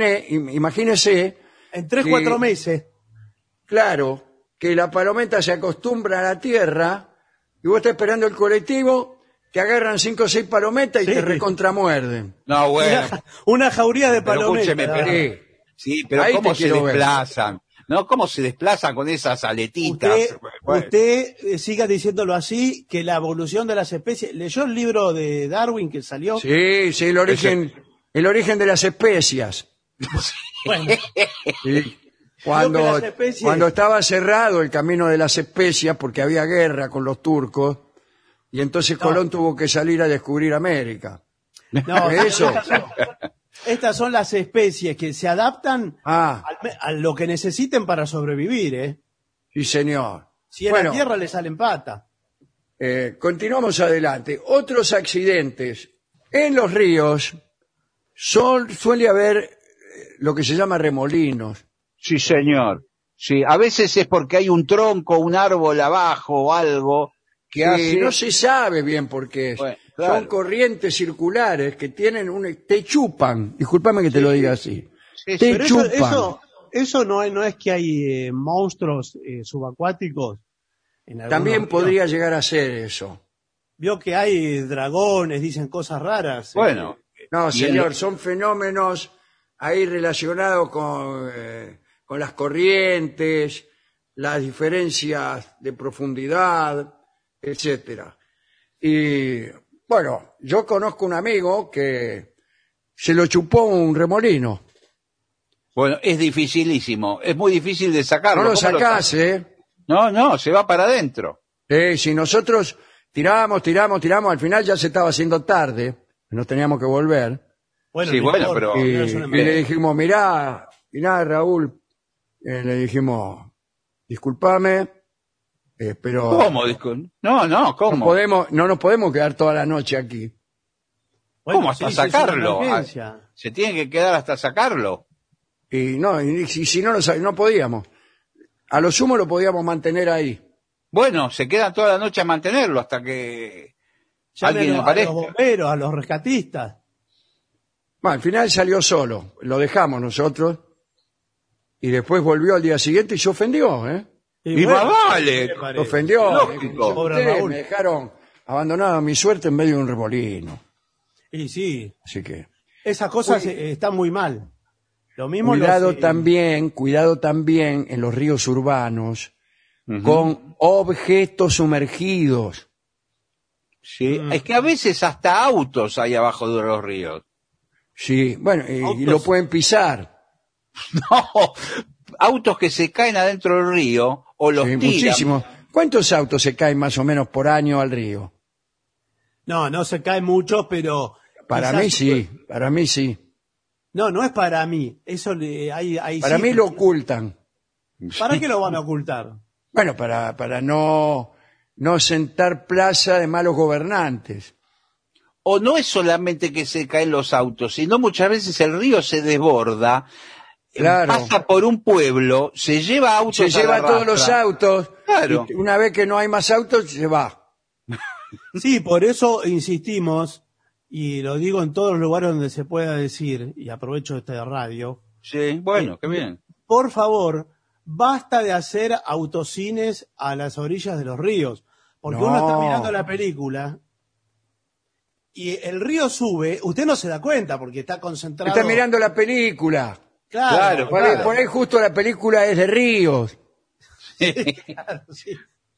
imagínese, En 3, que- 4 meses. claro, que la palometa se acostumbra a la tierra y vos estás esperando el colectivo, te agarran 5 o 6 palometas y Sí. te recontramuerden. No, bueno. Una jauría de Pero palometas. escúcheme, pero- Sí. Sí, pero Ahí ¿cómo te se quiero ver. desplazan? ¿No? ¿Cómo se desplazan con esas aletitas? Bueno, Usted siga diciéndolo así, que la evolución de las especies... ¿Leyó el libro de Darwin que salió? Sí, el origen de las especias. Bueno, Sí. Creo que las especies- Cuando estaba cerrado el camino de las especias porque había guerra con los turcos y entonces Colón tuvo que salir a descubrir América. no, Eso. Estas son las especies que se adaptan Ah, a lo que necesiten para sobrevivir, ¿eh? sí señor. Si en Bueno, la tierra le salen pata. continuamos adelante. Otros accidentes. En los ríos suele haber lo que se llama remolinos. sí, señor. Sí, a veces es porque hay un tronco, un árbol abajo o algo que hace... No se sabe bien por qué es. Bueno, claro. Son corrientes circulares que tienen te chupan. Discúlpame que te lo diga así. Sí, Te Pero chupan. eso no es que hay monstruos subacuáticos. En algunos También ríos. podría llegar a ser eso. Vio que hay dragones, dicen cosas raras. Bueno, No, Y señor, son fenómenos ahí relacionados con las corrientes, las diferencias de profundidad, etcétera. Y bueno, yo conozco un amigo que se lo chupó un remolino. bueno, es dificilísimo. Es muy difícil de sacarlo. No lo ¿Cómo sacás, ¿eh? No, se va para adentro. Si nosotros tiramos, al final ya se estaba haciendo tarde, nos teníamos que volver. Bueno, Sí, no bueno, importa, pero- no es una Y le dijimos, mirá, Raúl, le dijimos, discúlpame, pero ¿Cómo? ¿Cómo? no nos podemos quedar toda la noche aquí. Bueno, ¿Cómo hasta sí, sí, es una sacarlo? emergencia. Se tiene que quedar hasta sacarlo. Y si no, no podíamos. A lo sumo lo podíamos mantener ahí. Bueno, se queda toda la noche a mantenerlo hasta que alguien Llamen a aparezca. los bomberos, a los rescatistas. Bueno, al final salió solo, lo dejamos nosotros, y después volvió al día siguiente y se ofendió, ¿eh? Y más vale. ¿qué le Se parece? ofendió. Lógico. Pobre Ustedes Raúl. me dejaron abandonado a mi suerte en medio de un remolino. Y sí, Así que esas cosas están muy mal. Lo mismo cuidado los, también en los ríos urbanos con objetos sumergidos. Sí, es que a veces hasta autos hay abajo de los ríos. Sí, bueno, y Autos. lo pueden pisar. No, autos que se caen adentro del río o los Sí, tiran. muchísimos. ¿Cuántos autos se caen más o menos por año al río? No se caen muchos, pero... Para quizás- mí sí. No es para mí. Eso hay Para mí cifras. lo ocultan. ¿Para qué lo van a ocultar? Bueno, para no sentar plaza de malos gobernantes. O no es solamente que se caen los autos, sino muchas veces el río se desborda, Claro. pasa por un pueblo, se lleva autos Se a la lleva todos los rastra. autos. Claro. Y una vez que no hay más autos, se va. Sí, por eso insistimos, y lo digo en todos los lugares donde se pueda decir, y aprovecho esta radio, Sí, bueno, qué bien. por favor, basta de hacer autocines a las orillas de los ríos, porque No. uno está mirando la película y el río sube, usted no se da cuenta porque está concentrado. Está mirando la película. Claro, Por ahí justo la película es de ríos. claro, sí.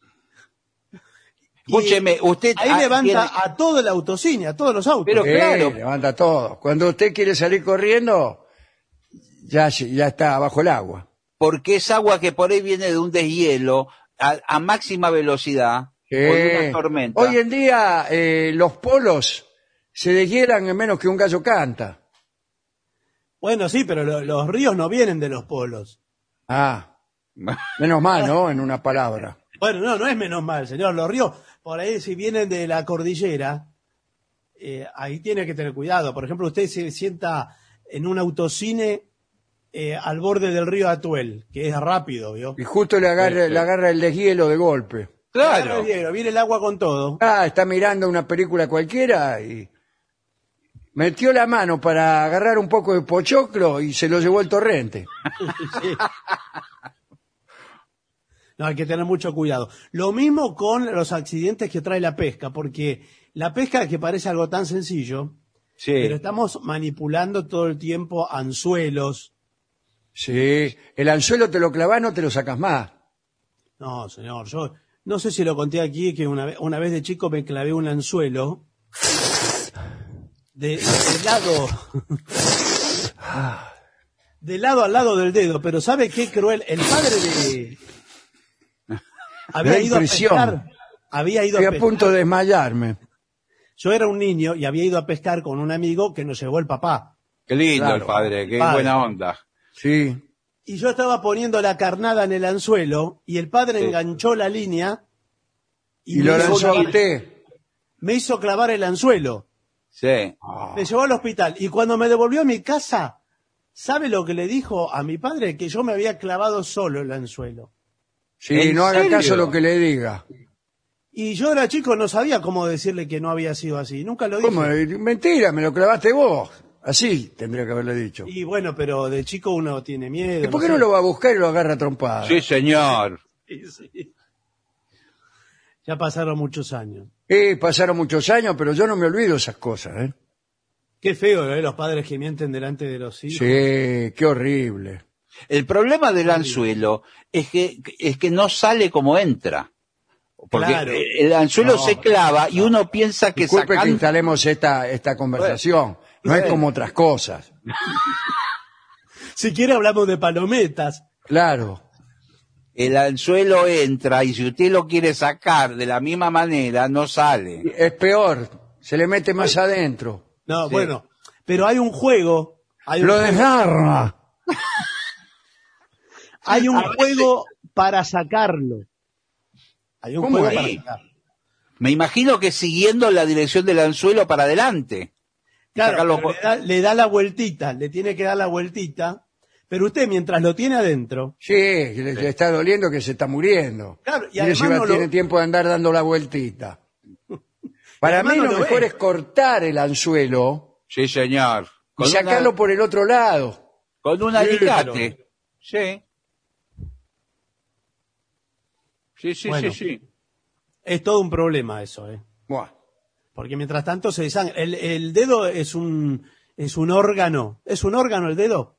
Escúcheme, usted... Ahí levanta a todo el autocine, a todos los autos. Pero claro. Levanta todo. Cuando usted quiere salir corriendo, ya está bajo el agua. porque es agua que por ahí viene de un deshielo a máxima velocidad. con una tormenta. Hoy en día los polos se deshielan en menos que un gallo canta. Bueno, sí, pero los ríos no vienen de los polos. Ah, menos mal, ¿no? En una palabra. Bueno, no es menos mal, señor. Los ríos, por ahí, si vienen de la cordillera, ahí tiene que tener cuidado. Por ejemplo, usted se sienta en un autocine al borde del río Atuel, que es rápido, ¿vio? Y justo le agarra el deshielo de golpe. Claro. Viene el agua con todo. Ah, está mirando una película cualquiera y metió la mano para agarrar un poco de pochoclo y se lo llevó el torrente. Sí. No, hay que tener mucho cuidado. Lo mismo con los accidentes que trae la pesca, porque la pesca, que parece algo tan sencillo, Sí. pero estamos manipulando todo el tiempo anzuelos. Sí, el anzuelo te lo clavas, no te lo sacas más. No, señor, yo no sé si lo conté aquí, que una vez de chico me clavé un anzuelo de lado de lado al lado del dedo, pero ¿sabe qué cruel? El padre de había ido a pescar. Estoy a punto de desmayarme. Yo era un niño y había ido a pescar con un amigo que nos llevó el papá. Qué lindo Claro. el padre, qué Padre. buena onda. Sí. Y yo estaba poniendo la carnada en el anzuelo y el padre Sí. enganchó la línea Y lo me hizo lanzó a clavar- usted. me hizo clavar el anzuelo. Sí. Me llevó al hospital y cuando me devolvió a mi casa, ¿sabe lo que le dijo a mi padre? Que yo me había clavado solo el anzuelo. Sí, ¿En no haga serio? caso a lo que le diga. Y yo era chico, no sabía cómo decirle que no había sido así. Nunca lo dije. ¿Cómo? Mentira, me lo clavaste vos. Así tendría que haberle dicho. Y bueno, pero de chico uno tiene miedo. ¿Y por qué sé. no lo va a buscar y lo agarra a trompada? Sí, señor. Sí, sí. Ya pasaron muchos años. Pasaron muchos años, pero yo no me olvido esas cosas, ¿eh? Qué feo, los padres que mienten delante de los hijos. Sí, qué horrible. El problema del anzuelo es que no sale como entra. Porque Claro. el anzuelo No, se clava y uno piensa que Disculpe que sacando... instalemos esta conversación. No es como otras cosas. Si quiere hablamos de palometas. Claro. El anzuelo entra y si usted lo quiere sacar de la misma manera, no sale. Es peor, se le mete más adentro. No, Sí. bueno, pero hay un juego. Lo desgarra. Hay un juego para sacarlo. Hay un ¿Cómo juego ahí? para sacarlo. Me imagino que siguiendo la dirección del anzuelo para adelante. Claro, Sacarlo pero por- le da la vueltita, le tiene que dar la vueltita. Pero usted, mientras lo tiene adentro, Sí, le está doliendo que se está muriendo. Claro, y Mire si además no tiene lo- tiempo de andar dando la vueltita. Para además mí no lo lo mejor ve. es cortar el anzuelo Sí, señor. y sacarlo por el otro lado. con un Sí, alicate. Sí. Sí, Bueno. sí. es todo un problema eso, Buah. Porque mientras tanto se desangra. El dedo es un órgano. ¿Es un órgano el dedo?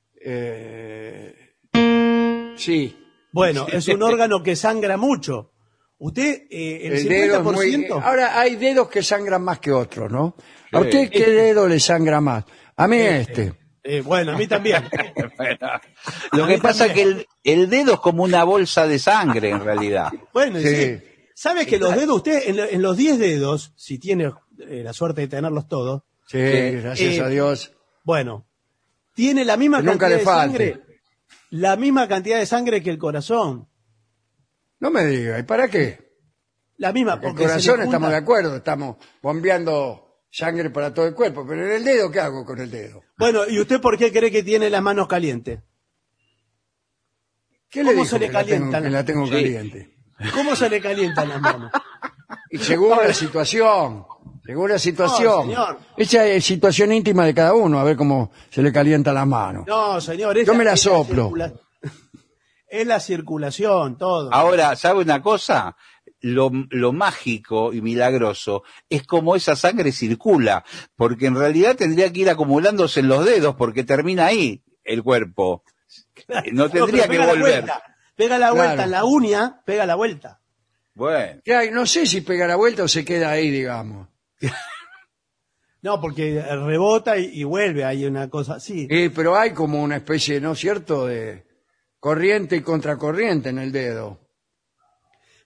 Sí. Bueno, es un órgano que sangra mucho. Usted, el El dedo es 50%... muy... Ahora, hay dedos que sangran más que otros, ¿no? ¿A Sí. usted qué dedo le sangra más? A mí este. bueno, a mí también. Lo A que mí pasa es también. que el dedo es como una bolsa de sangre en realidad. Bueno, Sí. sí. ¿Sabe que los dedos, usted en los 10 dedos, si tiene la suerte de tenerlos todos, Sí, gracias a Dios. bueno, tiene la misma Que nunca cantidad le de falte. sangre, la misma cantidad de sangre que el corazón. No me diga, ¿y para qué? La misma, El porque se le corazón junta- estamos de acuerdo, estamos bombeando sangre para todo el cuerpo, pero en el dedo, ¿qué hago con el dedo? Bueno, ¿y usted por qué cree que tiene las manos calientes? ¿Qué le ¿Cómo dijo se le que la tengo, calientan? que la tengo Sí. caliente? ¿Cómo se le calientan las manos? Y según la situación, según la situación. señor. Esa es situación íntima de cada uno, a ver cómo se le calienta la mano. No, señor. Yo me la soplo. Es la circulación, todo. Ahora, ¿sabe una cosa? Lo mágico y milagroso es como esa sangre circula, porque en realidad tendría que ir acumulándose en los dedos porque termina ahí el cuerpo. No tendría pero que pega la volver. vuelta. Pega la vuelta Claro. en la uña, pega la vuelta. Bueno, ¿Qué hay? No sé si pega la vuelta o se queda ahí, digamos. No, porque rebota y vuelve, hay una cosa así. Pero hay como una especie, ¿no es cierto?, de corriente y contracorriente en el dedo.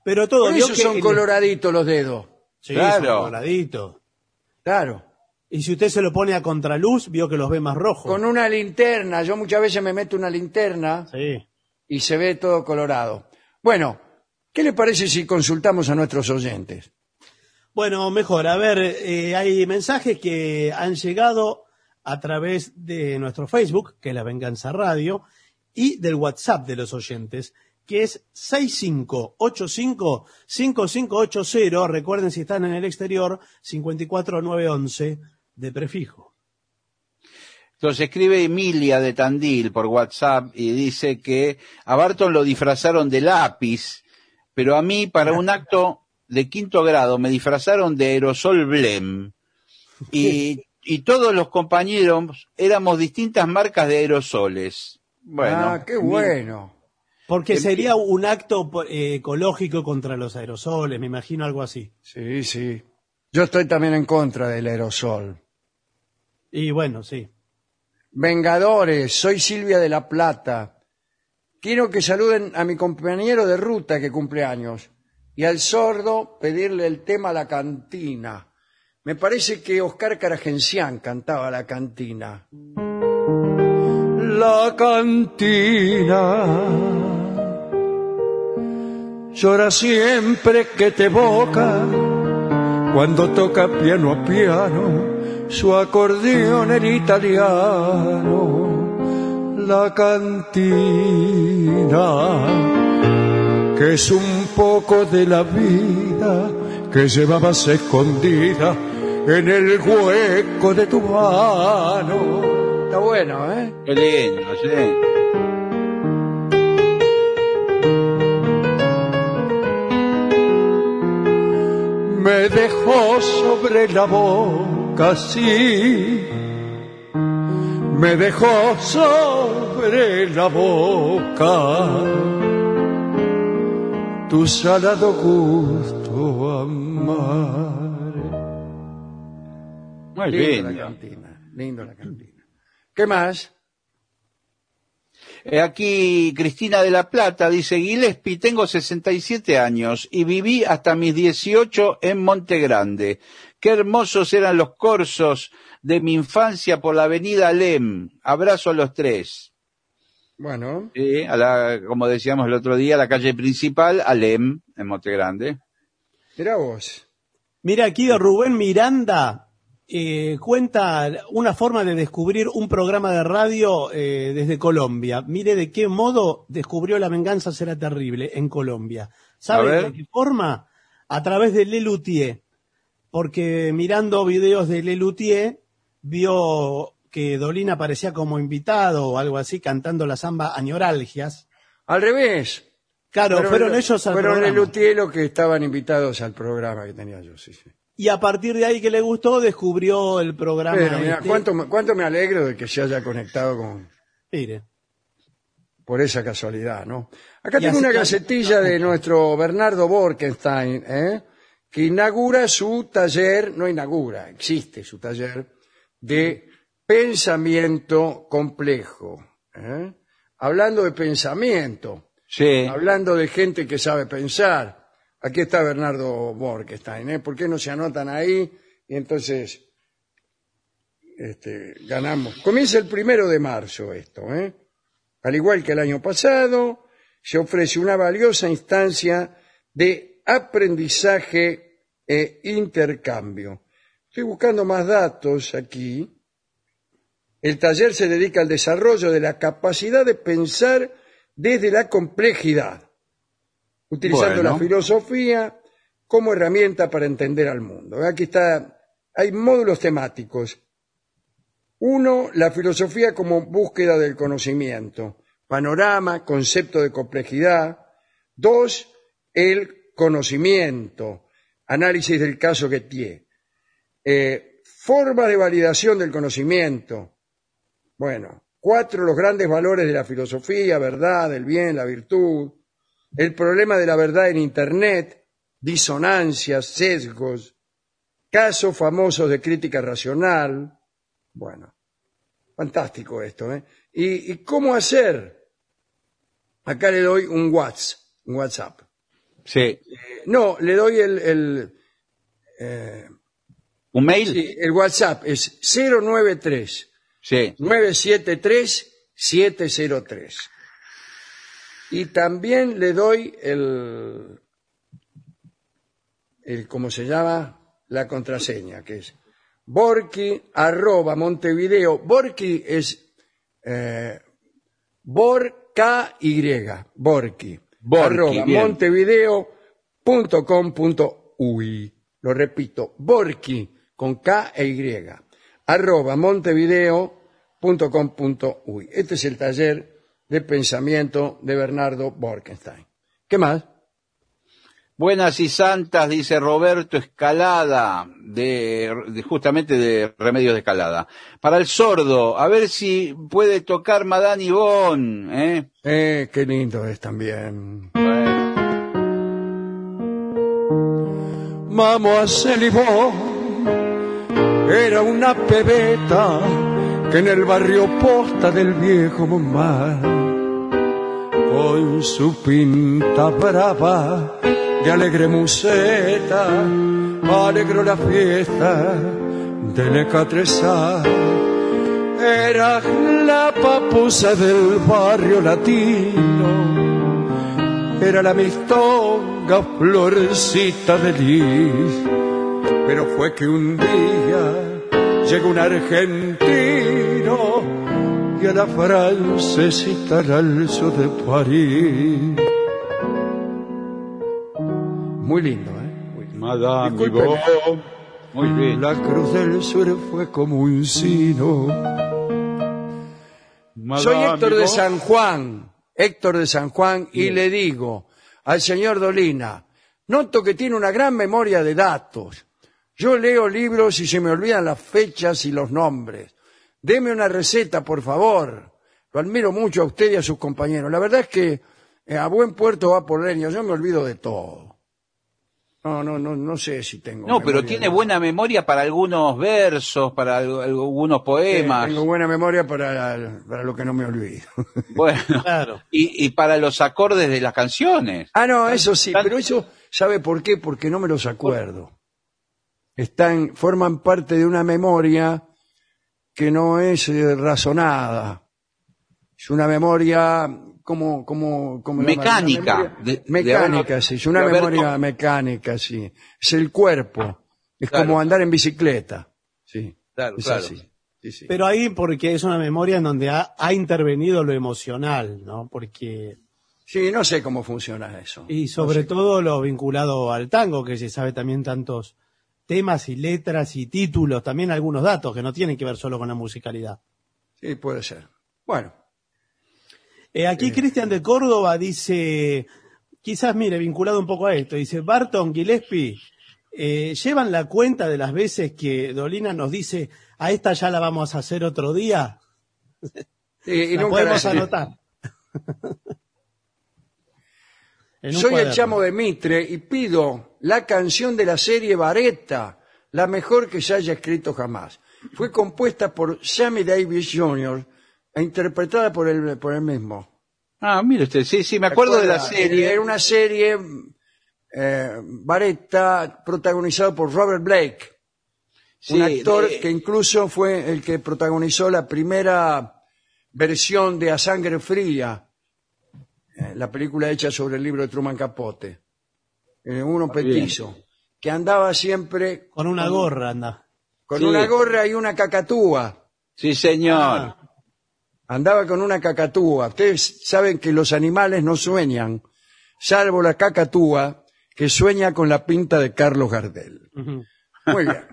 Pero todo Por vio eso que son coloraditos los dedos. Sí, Claro. son coloraditos. Claro. Y si usted se lo pone a contraluz, vio que los ve más rojos. Con una linterna. Yo muchas veces me meto una linterna Sí. y se ve todo colorado. Bueno, ¿qué le parece si consultamos a nuestros oyentes? Bueno, mejor. A ver, hay mensajes que han llegado a través de nuestro Facebook, que es La Venganza Radio, y del WhatsApp de los oyentes, que es 6585-5580. Recuerden, si están en el exterior, 54911 de prefijo. Entonces escribe Emilia de Tandil por WhatsApp y dice que a Barton lo disfrazaron de lápiz, pero a mí para un acto de 5º grado me disfrazaron de aerosol Blem. Y todos los compañeros éramos distintas marcas de aerosoles. Bueno, qué bueno. Porque sería un acto ecológico contra los aerosoles, me imagino algo así. Sí, sí. Yo estoy también en contra del aerosol. Y bueno, sí. Vengadores, soy Silvia de La Plata. Quiero que saluden a mi compañero de ruta que cumple años y al sordo pedirle el tema La Cantina. Me parece que Oscar Caragencián cantaba La Cantina. La cantina llora siempre que te evoca cuando toca piano a piano su acordeón en italiano. La cantina, que es un poco de la vida que llevabas escondida en el hueco de tu mano. Está bueno, ¿eh? qué lindo, sí. Me dejó sobre la boca, sí. Me dejó sobre la boca tu salado gusto amar. Muy Lindo bien. la cantina, lindo la cantina. ¿Qué más? Aquí Cristina de la Plata dice, Gillespie, tengo 67 años y viví hasta mis 18 en Monte Grande. Qué hermosos eran los corsos de mi infancia por la avenida Alem. Abrazo a los tres. Bueno, Sí, como decíamos el otro día, la calle principal, Alem, en Monte Grande. mira vos. Mira, aquí de Rubén Miranda cuenta una forma de descubrir un programa de radio desde Colombia. Mire de qué modo descubrió La Venganza Será Terrible en Colombia. ¿Sabe de qué forma? A través de Lelutier. Porque mirando videos de Lelutier vio que Dolina aparecía como invitado o algo así, cantando la samba Añoralgias. Al revés. Claro, fueron ellos al Fueron programa. Lelutier los que estaban invitados al programa que tenía yo, sí, sí. Y a partir de ahí que le gustó, descubrió el programa. Pero mira, este. cuánto me alegro de que se haya conectado con Mire. por esa casualidad, ¿no? Acá Y tengo así una que- gacetilla de nuestro Bernardo Borkenstein, que inaugura su taller, no inaugura, existe su taller de pensamiento complejo. Hablando de pensamiento, Sí. hablando de gente que sabe pensar. Aquí está Bernardo Borkenstein, ¿por qué no se anotan ahí? Y entonces ganamos. Comienza el 1 de marzo esto, Al igual que el año pasado, se ofrece una valiosa instancia de aprendizaje e intercambio. Estoy buscando más datos aquí. El taller se dedica al desarrollo de la capacidad de pensar desde la complejidad, utilizando Bueno. la filosofía como herramienta para entender al mundo. Aquí está, hay módulos temáticos. 1, la filosofía como búsqueda del conocimiento. Panorama, concepto de complejidad. 2, el conocimiento, análisis del caso Gettier. Forma de validación del conocimiento. Bueno, 4, los grandes valores de la filosofía, verdad, el bien, la virtud. El problema de la verdad en Internet, disonancias, sesgos, casos famosos de crítica racional. Bueno, fantástico esto, ¿Y cómo hacer? Acá le doy un WhatsApp. Sí. No, le doy ¿Un mail? sí, el WhatsApp, es 093 Sí. 973 703. Y también le doy ¿cómo se llama? La contraseña, que es Borky@Montevideo. Borky es Borky, Borky, Borky, bien. Montevideo.com.uy. Lo repito, Borky con K e Y, @montevideo.com.uy. Este es el taller de pensamiento de Bernardo Borkenstein. ¿Qué más? Buenas y santas, dice Roberto Escalada, justamente de Remedios de Escalada. Para el sordo, a ver si puede tocar Madame Yvonne, ¿eh? Qué lindo es también. Bueno. Mademoiselle Yvonne era una pebeta que en el barrio Posta del viejo Montmartre, con su pinta brava de alegre museta, alegró la fiesta de Le Catresal. Era la papusa del barrio latino, era la mistonga florecita de lis. Pero fue que un día llegó un argentino y a la francesita la alzó de París. Muy lindo, ¿eh? Muy lindo. Madame Discúlpeme. Yvonne. Muy bien. La Cruz del Sur fue como un sino. Soy Héctor de San Juan, y le digo al señor Dolina, noto que tiene una gran memoria de datos. Yo leo libros y se me olvidan las fechas y los nombres. Deme una receta, por favor. Lo admiro mucho a usted y a sus compañeros. La verdad es que a buen puerto va por leña. Yo me olvido de todo. No sé si tengo. No, pero memoria tiene de- buena memoria para algunos versos, para algunos poemas. Tengo buena memoria para lo que no me olvido. Bueno, Claro. y para los acordes de las canciones. No, eso sí, pero eso, ¿sabe por qué? Porque no me los acuerdo. Forman parte de una memoria que no es razonada. Es una memoria como Mecánica, mecánica, sí, es una de haber- memoria mecánica, sí. Es el cuerpo. Es Claro. como andar en bicicleta. Sí. Claro, Es claro. así. Sí, sí. Pero ahí porque es una memoria en donde ha intervenido lo emocional, ¿no? Porque, Sí, no sé cómo funciona eso. y sobre todo lo vinculado al tango, que se sabe también tantos temas y letras y títulos, también algunos datos que no tienen que ver solo con la musicalidad. Sí, puede ser. Bueno, Aquí Cristian de Córdoba dice, quizás mire, vinculado un poco a esto, dice, Barton, Gillespie, ¿llevan la cuenta de las veces que Dolina nos dice, a esta ya la vamos a hacer otro día? y La nunca podemos la- anotar. En un Soy el cuaderno. Chamo de Mitre y pido la canción de la serie Baretta, la mejor que se haya escrito jamás. Fue compuesta por Sammy Davis Jr. e interpretada por él mismo. Ah, mire usted, sí, me acuerdo de la serie. Era una serie Baretta protagonizada por Robert Blake, un Sí, actor que incluso fue el que protagonizó la primera versión de A Sangre Fría, la película hecha sobre el libro de Truman Capote. Uno petizo, que andaba siempre Con una gorra, anda. con Sí. una gorra y una cacatúa. Sí, señor. Andaba con una cacatúa. Ustedes saben que los animales no sueñan, salvo la cacatúa, que sueña con la pinta de Carlos Gardel. Ujú. Muy bien.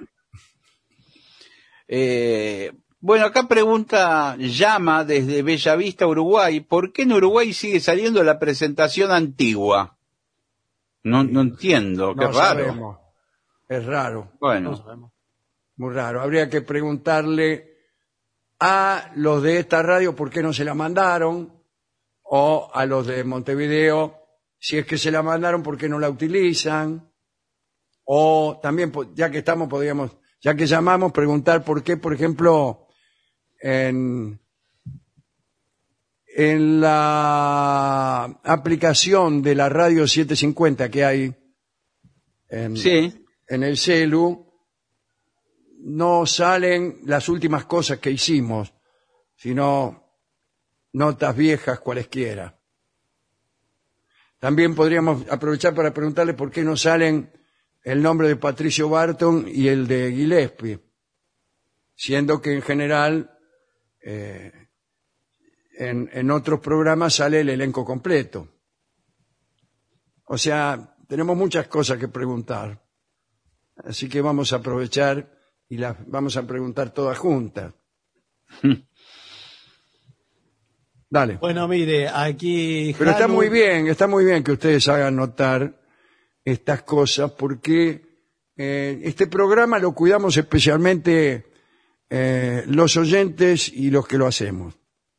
Bueno, acá pregunta Llama desde Bellavista, Uruguay, ¿por qué en Uruguay sigue saliendo la presentación antigua? No entiendo, qué No raro. sabemos. Es raro, No Bueno, sabemos. muy raro. Habría que preguntarle a los de esta radio por qué no se la mandaron, o a los de Montevideo, si es que se la mandaron, por qué no la utilizan, o también, ya que estamos, ya que llamamos, preguntar por qué, por ejemplo, en en la aplicación de la radio 750 que hay Sí. en el celu, no salen las últimas cosas que hicimos, sino notas viejas cualesquiera. También podríamos aprovechar para preguntarle por qué no salen el nombre de Patricio Barton y el de Gillespie, siendo que en general en otros programas sale el elenco completo. O sea, tenemos muchas cosas que preguntar, así que vamos a aprovechar y las vamos a preguntar todas juntas. Dale. Bueno, mire, aquí... Pero está Janu- muy bien que ustedes hagan notar estas cosas, porque este programa lo cuidamos especialmente los oyentes y los que lo hacemos.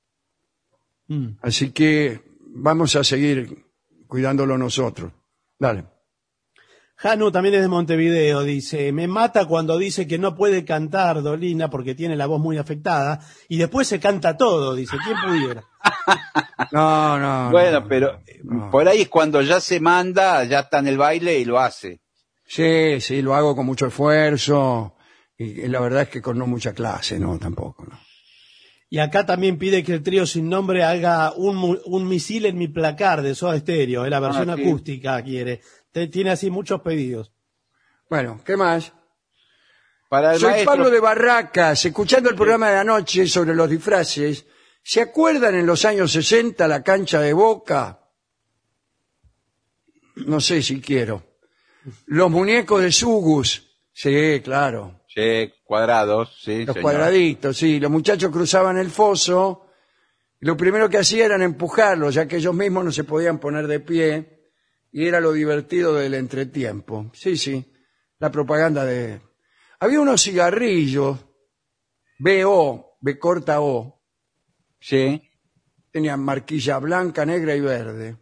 Así que vamos a seguir cuidándolo nosotros. Dale. Janu también es de Montevideo, dice, me mata cuando dice que no puede cantar Dolina porque tiene la voz muy afectada y después se canta todo, dice, ¿quién pudiera? No. Bueno, no. pero no. por ahí es cuando ya se manda, ya está en el baile y lo hace. Sí, lo hago con mucho esfuerzo y la verdad es que con no mucha clase, no, tampoco, no. Y acá también pide que el trío sin nombre haga un misil en mi placar de Soda Stereo, la versión sí. acústica quiere. Tiene así muchos pedidos. Bueno, ¿qué más? Para el Soy maestro, Pablo de Barracas, escuchando el programa de anoche sobre los disfraces. ¿Se acuerdan en los años 60 la cancha de Boca? No sé si quiero. Los muñecos de Sugus. Sí, claro. Sí, cuadrados, sí, Los señor. cuadraditos, sí. Los muchachos cruzaban el foso. Y lo primero que hacían era empujarlos, ya que ellos mismos no se podían poner de pie. Y era lo divertido del entretiempo. Sí. La propaganda de... Había unos cigarrillos, B corta O. Sí. Tenían marquilla blanca, negra y verde.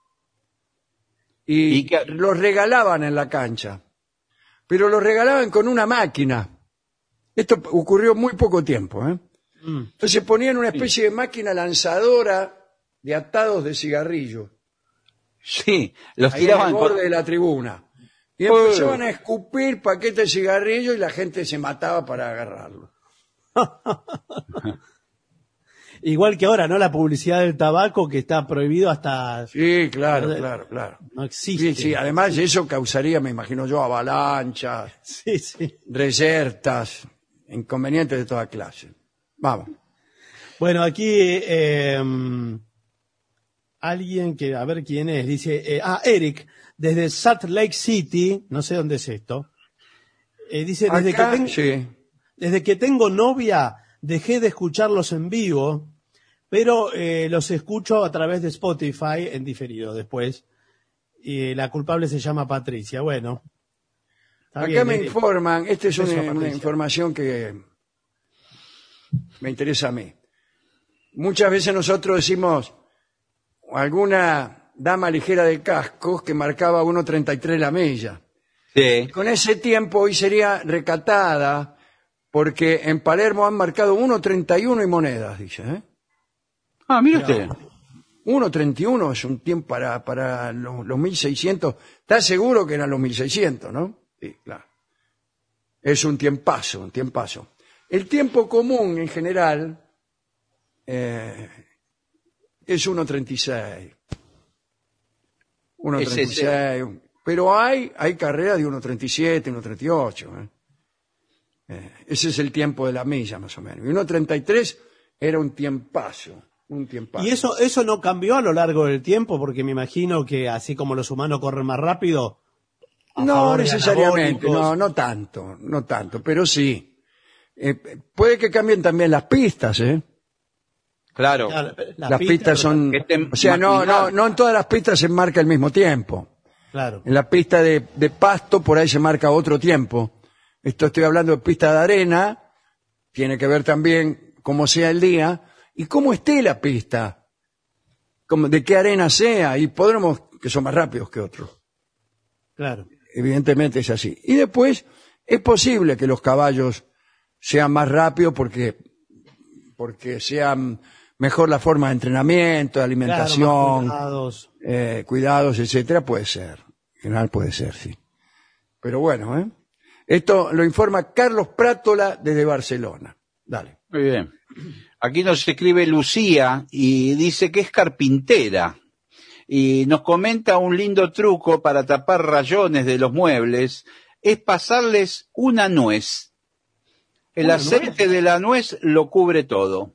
Y ¿Y qué? los regalaban en la cancha. Pero los regalaban con una máquina. Esto ocurrió muy poco tiempo, ¿eh? Entonces ponían una especie de máquina lanzadora de atados de cigarrillos Sí, los ahí en el tiraban borde con... de la tribuna. Y empezaban a escupir paquetes de cigarrillos y la gente se mataba para agarrarlo. Igual que ahora, ¿no? La publicidad del tabaco que está prohibido hasta... Sí, claro. No existe. Sí, además eso causaría, me imagino yo, avalanchas, Sí. resertas, inconvenientes de toda clase. Vamos. Bueno, aquí alguien que, a ver quién es, dice, Eric, desde Salt Lake City, no sé dónde es esto, dice, Acá, desde sí. que tengo novia, dejé de escucharlos en vivo, pero los escucho a través de Spotify en diferido después. Y la culpable se llama Patricia. Bueno. Está Acá bien, me Eric. informan, esta es Eso, una Patricia. información que me interesa a mí. Muchas veces nosotros decimos alguna dama ligera de cascos que marcaba 1.33 la milla. Sí. Con ese tiempo hoy sería recatada porque en Palermo han marcado 1.31 y monedas, dice. ¿Eh? Ah, mire usted. 1.31 es un tiempo para los 1600. ¿Está seguro que eran los 1600, no? Sí, claro. Es un tiempazo. El tiempo común en general es 1.36. 1.36. Pero hay carreras de 1.37, 1.38. Ese es el tiempo de la milla, más o menos. Y 1.33 era un tiempazo. Y eso no cambió a lo largo del tiempo, porque me imagino que así como los humanos corren más rápido. No necesariamente, no tanto, pero sí. Puede que cambien también las pistas, ¿eh? Claro. Las pistas son... Que estén O sea, maquinadas. no en todas las pistas se marca el mismo tiempo. Claro. En la pista de pasto por ahí se marca otro tiempo. Esto estoy hablando de pista de arena, tiene que ver también cómo sea el día y cómo esté la pista, de qué arena sea, y podremos que son más rápidos que otros. Claro. Evidentemente es así. Y después es posible que los caballos sean más rápidos porque sean mejor la forma de entrenamiento, de alimentación, Claro, más cuidados. cuidados, etcétera, puede ser. En general puede ser, sí. Pero bueno, esto lo informa Carlos Prátola desde Barcelona. Dale. Muy bien. Aquí nos escribe Lucía y dice que es carpintera. Y nos comenta un lindo truco para tapar rayones de los muebles, es pasarles una nuez. El ¿Una aceite de la nuez lo cubre todo.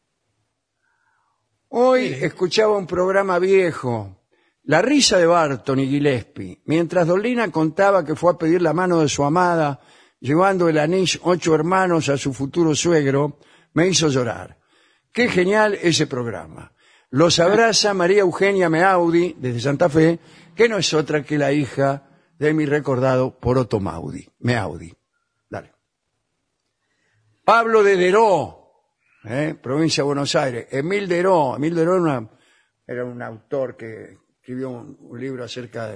Hoy escuchaba un programa viejo, La risa de Barton y Gillespie, mientras Dolina contaba que fue a pedir la mano de su amada, llevando el anís 8 hermanos a su futuro suegro, me hizo llorar. Qué genial ese programa. Los abraza María Eugenia Meaudi, desde Santa Fe, que no es otra que la hija de mi recordado Poroto Meaudi. Dale. Pablo de Deró, provincia de Buenos Aires. Emil Deró era un autor que escribió un libro acerca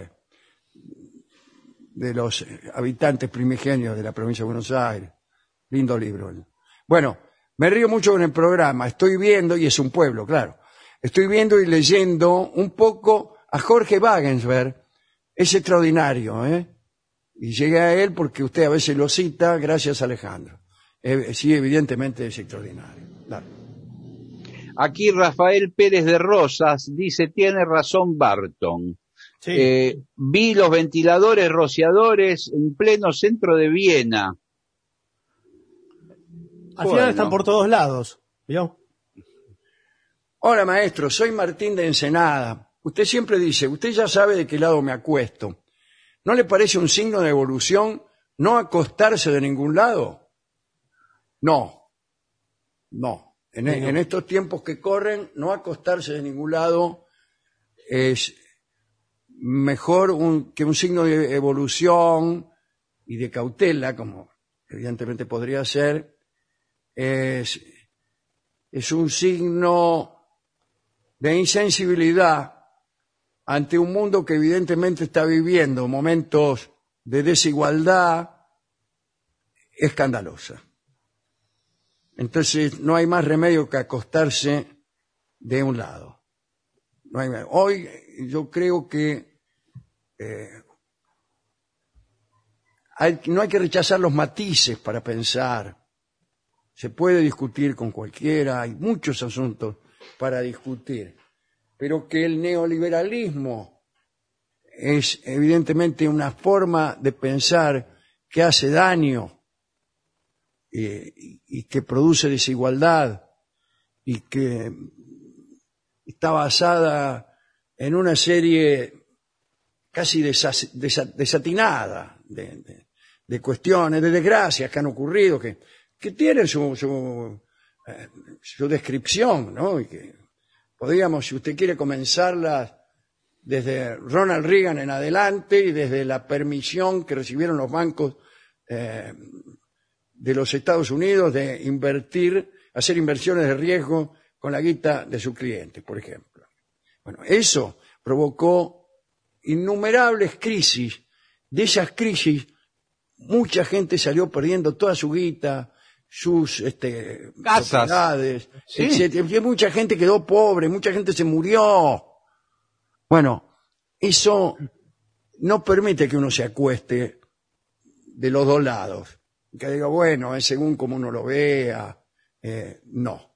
de los habitantes primigenios de la provincia de Buenos Aires. Lindo libro. Bueno, me río mucho con el programa. Estoy viendo, y es un pueblo, claro. Estoy viendo y leyendo un poco a Jorge Wagensberg. Es extraordinario, Y llegué a él porque usted a veces lo cita, gracias Alejandro. Sí, evidentemente es extraordinario. Dale. Aquí Rafael Pérez de Rosas dice, tiene razón Barton. Sí. Vi los ventiladores rociadores en pleno centro de Viena. Al final están por todos lados. ¿Vio? Hola maestro, soy Martín de Ensenada. Usted siempre dice, usted ya sabe de qué lado me acuesto. ¿No le parece un signo de evolución no acostarse de ningún lado? No. En estos tiempos que corren, no acostarse de ningún lado es mejor que un signo de evolución y de cautela, como evidentemente podría ser. Es un signo de insensibilidad ante un mundo que evidentemente está viviendo momentos de desigualdad escandalosa. Entonces no hay más remedio que acostarse de un lado. Hoy yo creo que no hay que rechazar los matices para pensar. Se puede discutir con cualquiera, hay muchos asuntos para discutir, pero que el neoliberalismo es evidentemente una forma de pensar que hace daño y que produce desigualdad y que está basada en una serie casi desatinada de cuestiones, de desgracias que han ocurrido, que tienen su descripción, ¿no? Y que podríamos, si usted quiere, comenzarlas desde Ronald Reagan en adelante y desde la permisión que recibieron los bancos de los Estados Unidos de hacer inversiones de riesgo con la guita de sus clientes, por ejemplo. Bueno, eso provocó innumerables crisis. De esas crisis, mucha gente salió perdiendo toda su guita, sus casas, propiedades, sí. Etcétera. Mucha gente quedó pobre, mucha gente se murió. Bueno, eso no permite que uno se acueste de los dos lados. Que diga, bueno, es según como uno lo vea. No.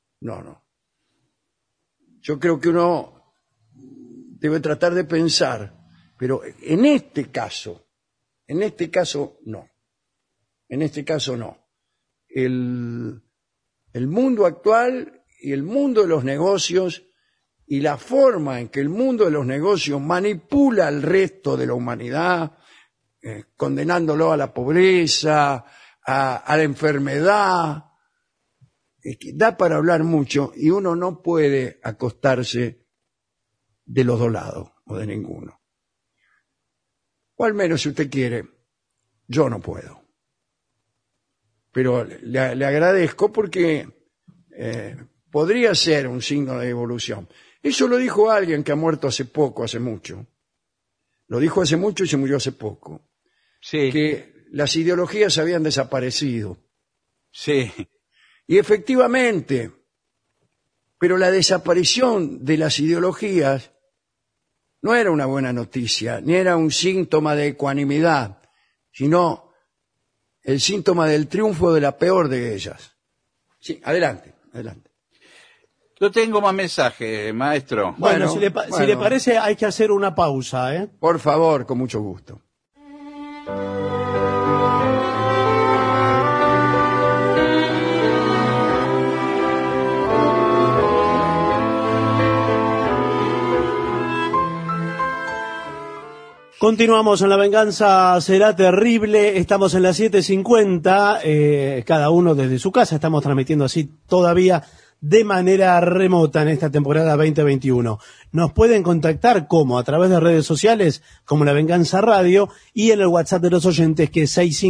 Yo creo que uno debe tratar de pensar, pero en este caso no. En este caso no. El mundo actual y el mundo de los negocios y la forma en que el mundo de los negocios manipula al resto de la humanidad, condenándolo a la pobreza, a la enfermedad, da para hablar mucho y uno no puede acostarse de los dos lados o de ninguno. O al menos, si usted quiere, yo no puedo. Pero le agradezco porque podría ser un signo de evolución. Eso lo dijo alguien que ha muerto hace mucho. Lo dijo hace mucho y se murió hace poco. Sí. Que las ideologías habían desaparecido. Sí. Y efectivamente, Pero la desaparición de las ideologías no era una buena noticia, ni era un síntoma de ecuanimidad, sino el síntoma del triunfo de la peor de ellas. Sí, adelante. Yo tengo más mensajes, maestro. Bueno, si le parece, hay que hacer una pausa, ¿eh? Por favor, con mucho gusto. Continuamos en La Venganza Será Terrible. Estamos en las 7:50, cada uno desde su casa. Estamos transmitiendo así todavía de manera remota en esta temporada 2021. Nos pueden contactar como a través de redes sociales, como La Venganza Radio, y en el WhatsApp de los oyentes, que es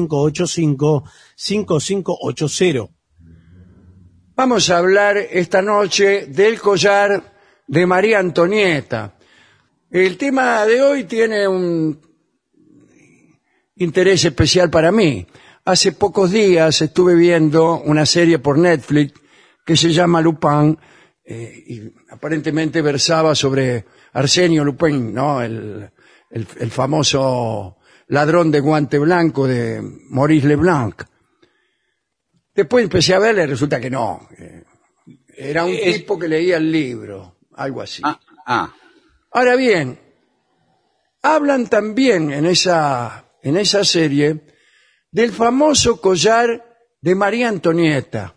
6585-5580. Vamos a hablar esta noche del collar de María Antonieta. El tema de hoy tiene un interés especial para mí. Hace pocos días estuve viendo una serie por Netflix que se llama Lupin, y aparentemente versaba sobre Arsenio Lupin, ¿no? El famoso ladrón de guante blanco de Maurice Leblanc. Después empecé a verle y resulta que no. Era un tipo que leía el libro, algo así. Ahora bien, hablan también en esa serie del famoso collar de María Antonieta.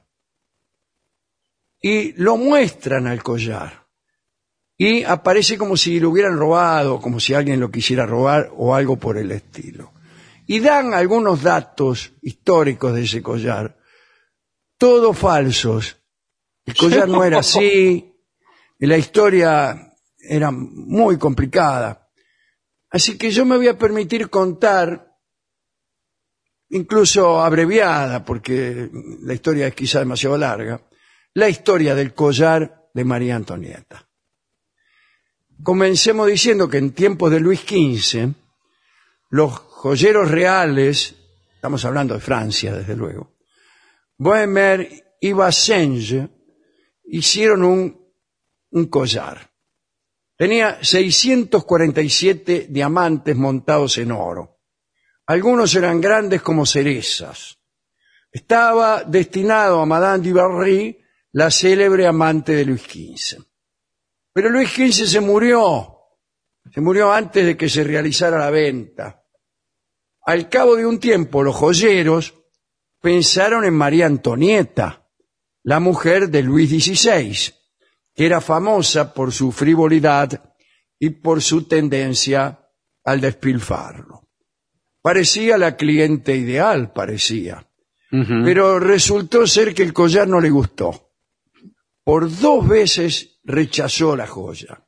Y lo muestran al collar. Y aparece como si lo hubieran robado, como si alguien lo quisiera robar o algo por el estilo. Y dan algunos datos históricos de ese collar, todos falsos. El collar no era así, la historia era muy complicada. Así que yo me voy a permitir contar, incluso abreviada, porque la historia es quizá demasiado larga, la historia del collar de María Antonieta. Comencemos diciendo que en tiempos de Luis XV, los joyeros reales, estamos hablando de Francia desde luego, Bohemer y Bassenge hicieron un collar. Tenía 647 diamantes montados en oro. Algunos eran grandes como cerezas. Estaba destinado a Madame du Barry, la célebre amante de Luis XV. Pero Luis XV se murió antes de que se realizara la venta. Al cabo de un tiempo, los joyeros pensaron en María Antonieta, la mujer de Luis XVI, que era famosa por su frivolidad y por su tendencia al despilfarro. Parecía la cliente ideal, pero resultó ser que el collar no le gustó. Por 2 veces rechazó la joya.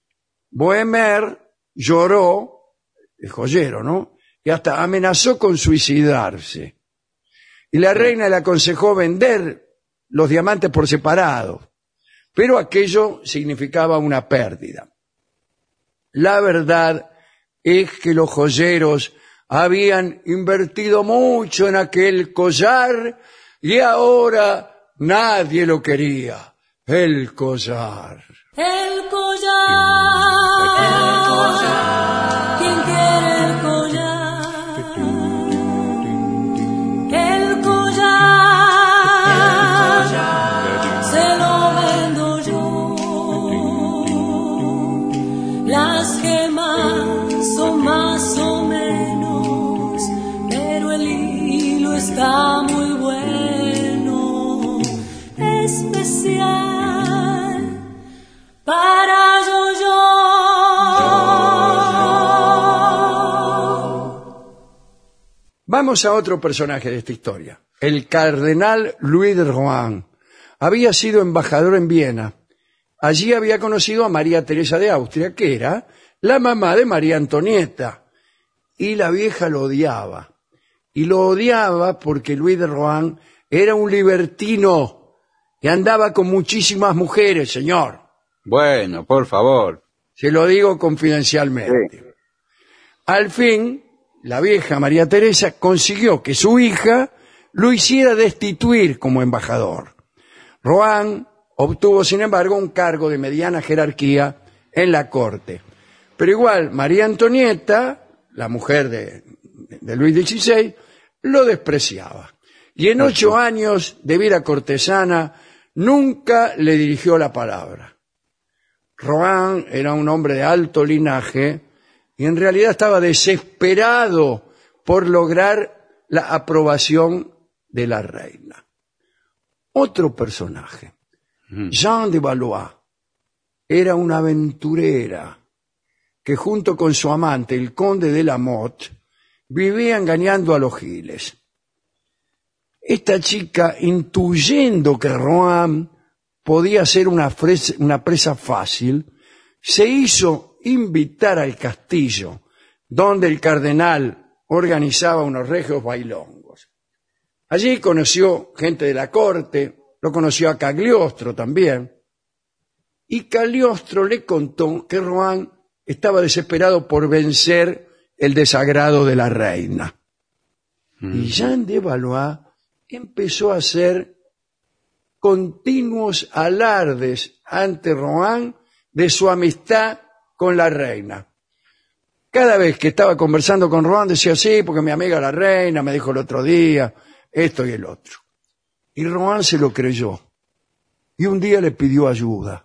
Bohemer lloró, el joyero, ¿no? Y hasta amenazó con suicidarse. Y la reina le aconsejó vender los diamantes por separado, pero aquello significaba una pérdida. La verdad es que los joyeros habían invertido mucho en aquel collar y ahora nadie lo quería. El collar. El collar. El collar. ¿Quién quiere el collar? El collar. Se lo vendo yo. Las gemas son más o menos, pero el hilo está muy bueno, especial. Para yo. Vamos a otro personaje de esta historia. El cardenal Louis de Rohan había sido embajador en Viena. Allí había conocido a María Teresa de Austria, que era la mamá de María Antonieta. Y la vieja lo odiaba. Y lo odiaba porque Louis de Rohan era un libertino que andaba con muchísimas mujeres, señor. Bueno, por favor. Se lo digo confidencialmente. Sí. Al fin, la vieja María Teresa consiguió que su hija lo hiciera destituir como embajador. Rohan Obtuvo, sin embargo, un cargo de mediana jerarquía en la corte. Pero igual, María Antonieta, la mujer de Luis XVI, lo despreciaba. Y en 8 años de vida cortesana, nunca le dirigió la palabra. Rohan era un hombre de alto linaje y en realidad estaba desesperado por lograr la aprobación de la reina. Otro personaje, Jeanne de Valois, era una aventurera que junto con su amante, el conde de la Motte, vivía engañando a los giles. Esta chica, intuyendo que Rohan podía ser una presa fácil, se hizo invitar al castillo, donde el cardenal organizaba unos regios bailongos. Allí conoció gente de la corte, lo conoció a Cagliostro también, y Cagliostro le contó que Rohan estaba desesperado por vencer el desagrado de la reina. Y Jeanne de Valois empezó a hacer continuos alardes ante Rohan de su amistad con la reina. Cada vez que estaba conversando con Rohan decía, sí, porque mi amiga la reina me dijo el otro día esto y el otro. Y Rohan se lo creyó. Y un día le pidió ayuda.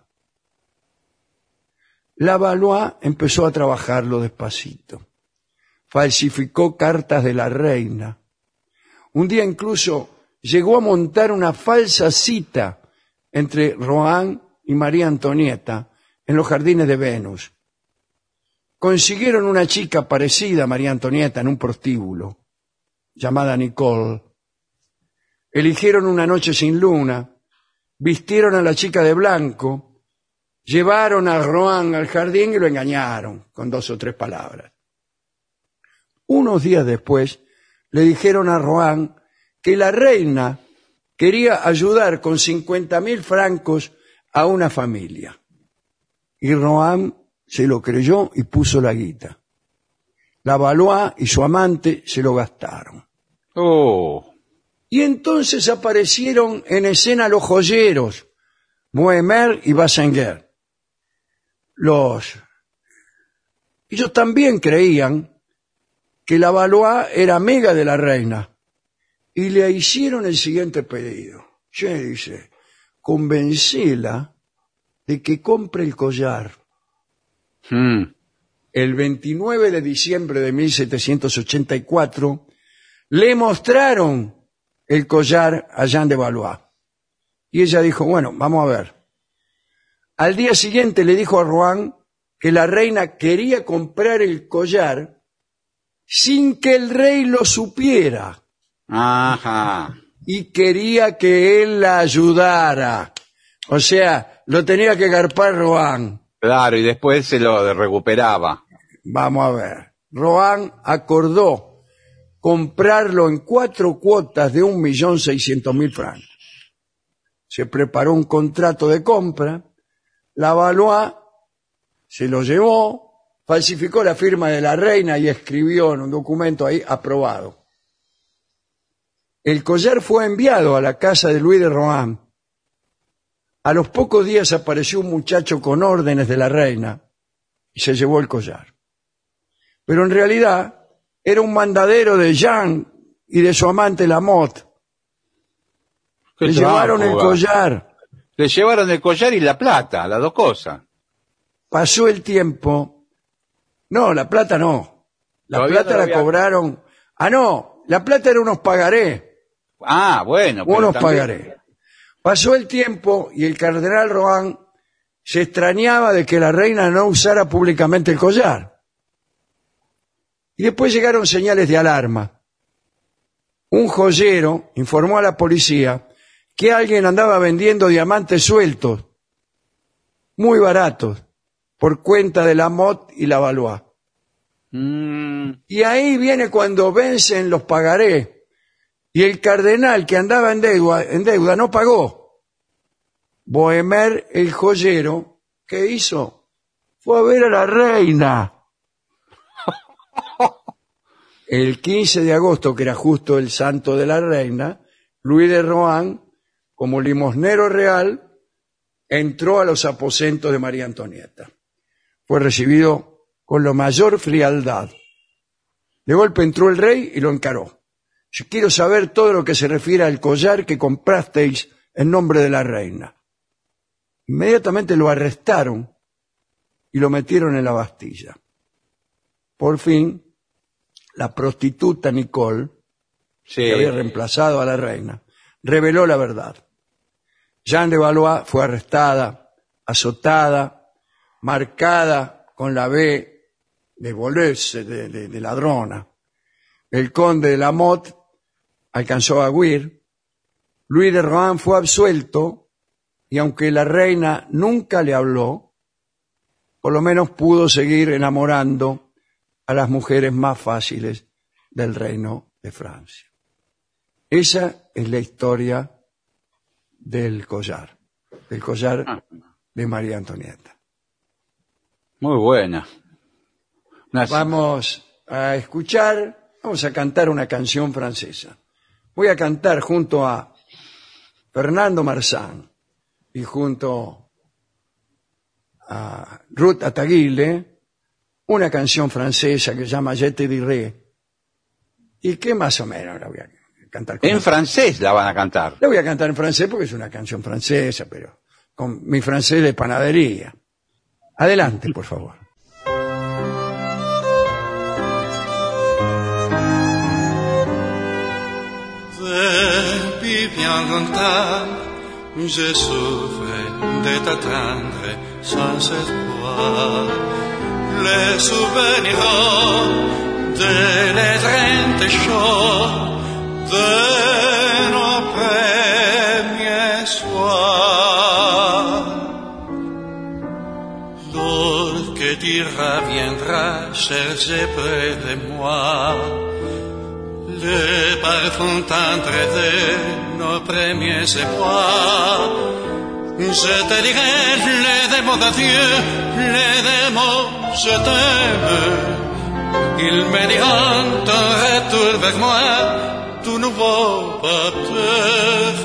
La Valois empezó a trabajarlo despacito. Falsificó cartas de la reina. Un día incluso llegó a montar una falsa cita entre Rohan y María Antonieta en los jardines de Venus. Consiguieron una chica parecida a María Antonieta en un prostíbulo, llamada Nicole. Eligieron una noche sin luna, vistieron a la chica de blanco, llevaron a Rohan al jardín y lo engañaron con 2 o 3 palabras. Unos días después le dijeron a Rohan que la reina quería ayudar con 50.000 francos a una familia. Y Rohan se lo creyó y puso la guita. La Valois y su amante se lo gastaron. Oh. Y entonces aparecieron en escena los joyeros, Bohemer y Bassenger. Ellos también creían que la Valois era amiga de la reina y le hicieron el siguiente pedido. Che, dice, convencela de que compre el collar. El 29 de diciembre de 1784 le mostraron el collar a Jeanne de Valois. Y ella dijo, bueno, vamos a ver. Al día siguiente le dijo a Rohan que la reina quería comprar el collar sin que el rey lo supiera. Ajá. Y quería que él la ayudara. O sea, lo tenía que garpar Rohan. Claro, y después se lo recuperaba. Vamos a ver. Rohan acordó comprarlo en 4 cuotas de 1.600.000 francos. Se preparó un contrato de compra. La Valois se lo llevó, falsificó la firma de la reina y escribió en un documento ahí, aprobado. El collar fue enviado a la casa de Luis de Rohan. A los pocos días apareció un muchacho con órdenes de la reina y se llevó el collar. Pero en realidad era un mandadero de Jeanne y de su amante la Motte. Le llevaron el collar. Le llevaron el collar y la plata, las 2 cosas. Pasó el tiempo. No, la plata no. La Todavía plata no la había... cobraron. Ah, no, la plata era unos pagaré. Ah, bueno. Pero Unos también... pagaré. Pasó el tiempo y el cardenal Rohan se extrañaba de que la reina no usara públicamente el collar. Y después llegaron señales de alarma. Un joyero informó a la policía que alguien andaba vendiendo diamantes sueltos, muy baratos, por cuenta de la Motte y la Valois. Y ahí viene cuando vencen los pagarés, y el cardenal que andaba en deuda no pagó. Bohemer, el joyero, ¿qué hizo? Fue a ver a la reina. El 15 de agosto, que era justo el santo de la reina, Luis de Rohan, como limosnero real, entró a los aposentos de María Antonieta. Fue recibido con la mayor frialdad. De golpe entró el rey y lo encaró. Yo quiero saber todo lo que se refiere al collar que comprasteis en nombre de la reina. Inmediatamente lo arrestaron y lo metieron en la Bastilla. Por fin, la prostituta Nicole, que había reemplazado a la reina, reveló la verdad. Jeanne de Valois fue arrestada, azotada, marcada con la B de voleuse, de ladrona. El conde de Lamotte alcanzó a huir. Luis de Rohan fue absuelto y aunque la reina nunca le habló, por lo menos pudo seguir enamorando a las mujeres más fáciles del reino de Francia. Esa es la historia del collar de María Antonieta. Muy buena. Vamos a cantar una canción francesa. Voy a cantar junto a Fernando Marsan y junto a Ruth Ataguile una canción francesa que se llama Je te dirai y que más o menos la voy a cantar. En francés la van a cantar. La voy a cantar en francés porque es una canción francesa, pero con mi francés de panadería. Adelante, por favor. Depuis bien longtemps, je souffre de t'attendre sans espoir. Les souvenirs de l'étreinte chaud de nos premiers soirs. Lorsque tu reviendras chercher près de moi le parfum tendre de nos premiers émois, je te dirai les mots d'adieu, les mots je t'aime. Ils me diront ton retour vers moi, tout nouveau baptême.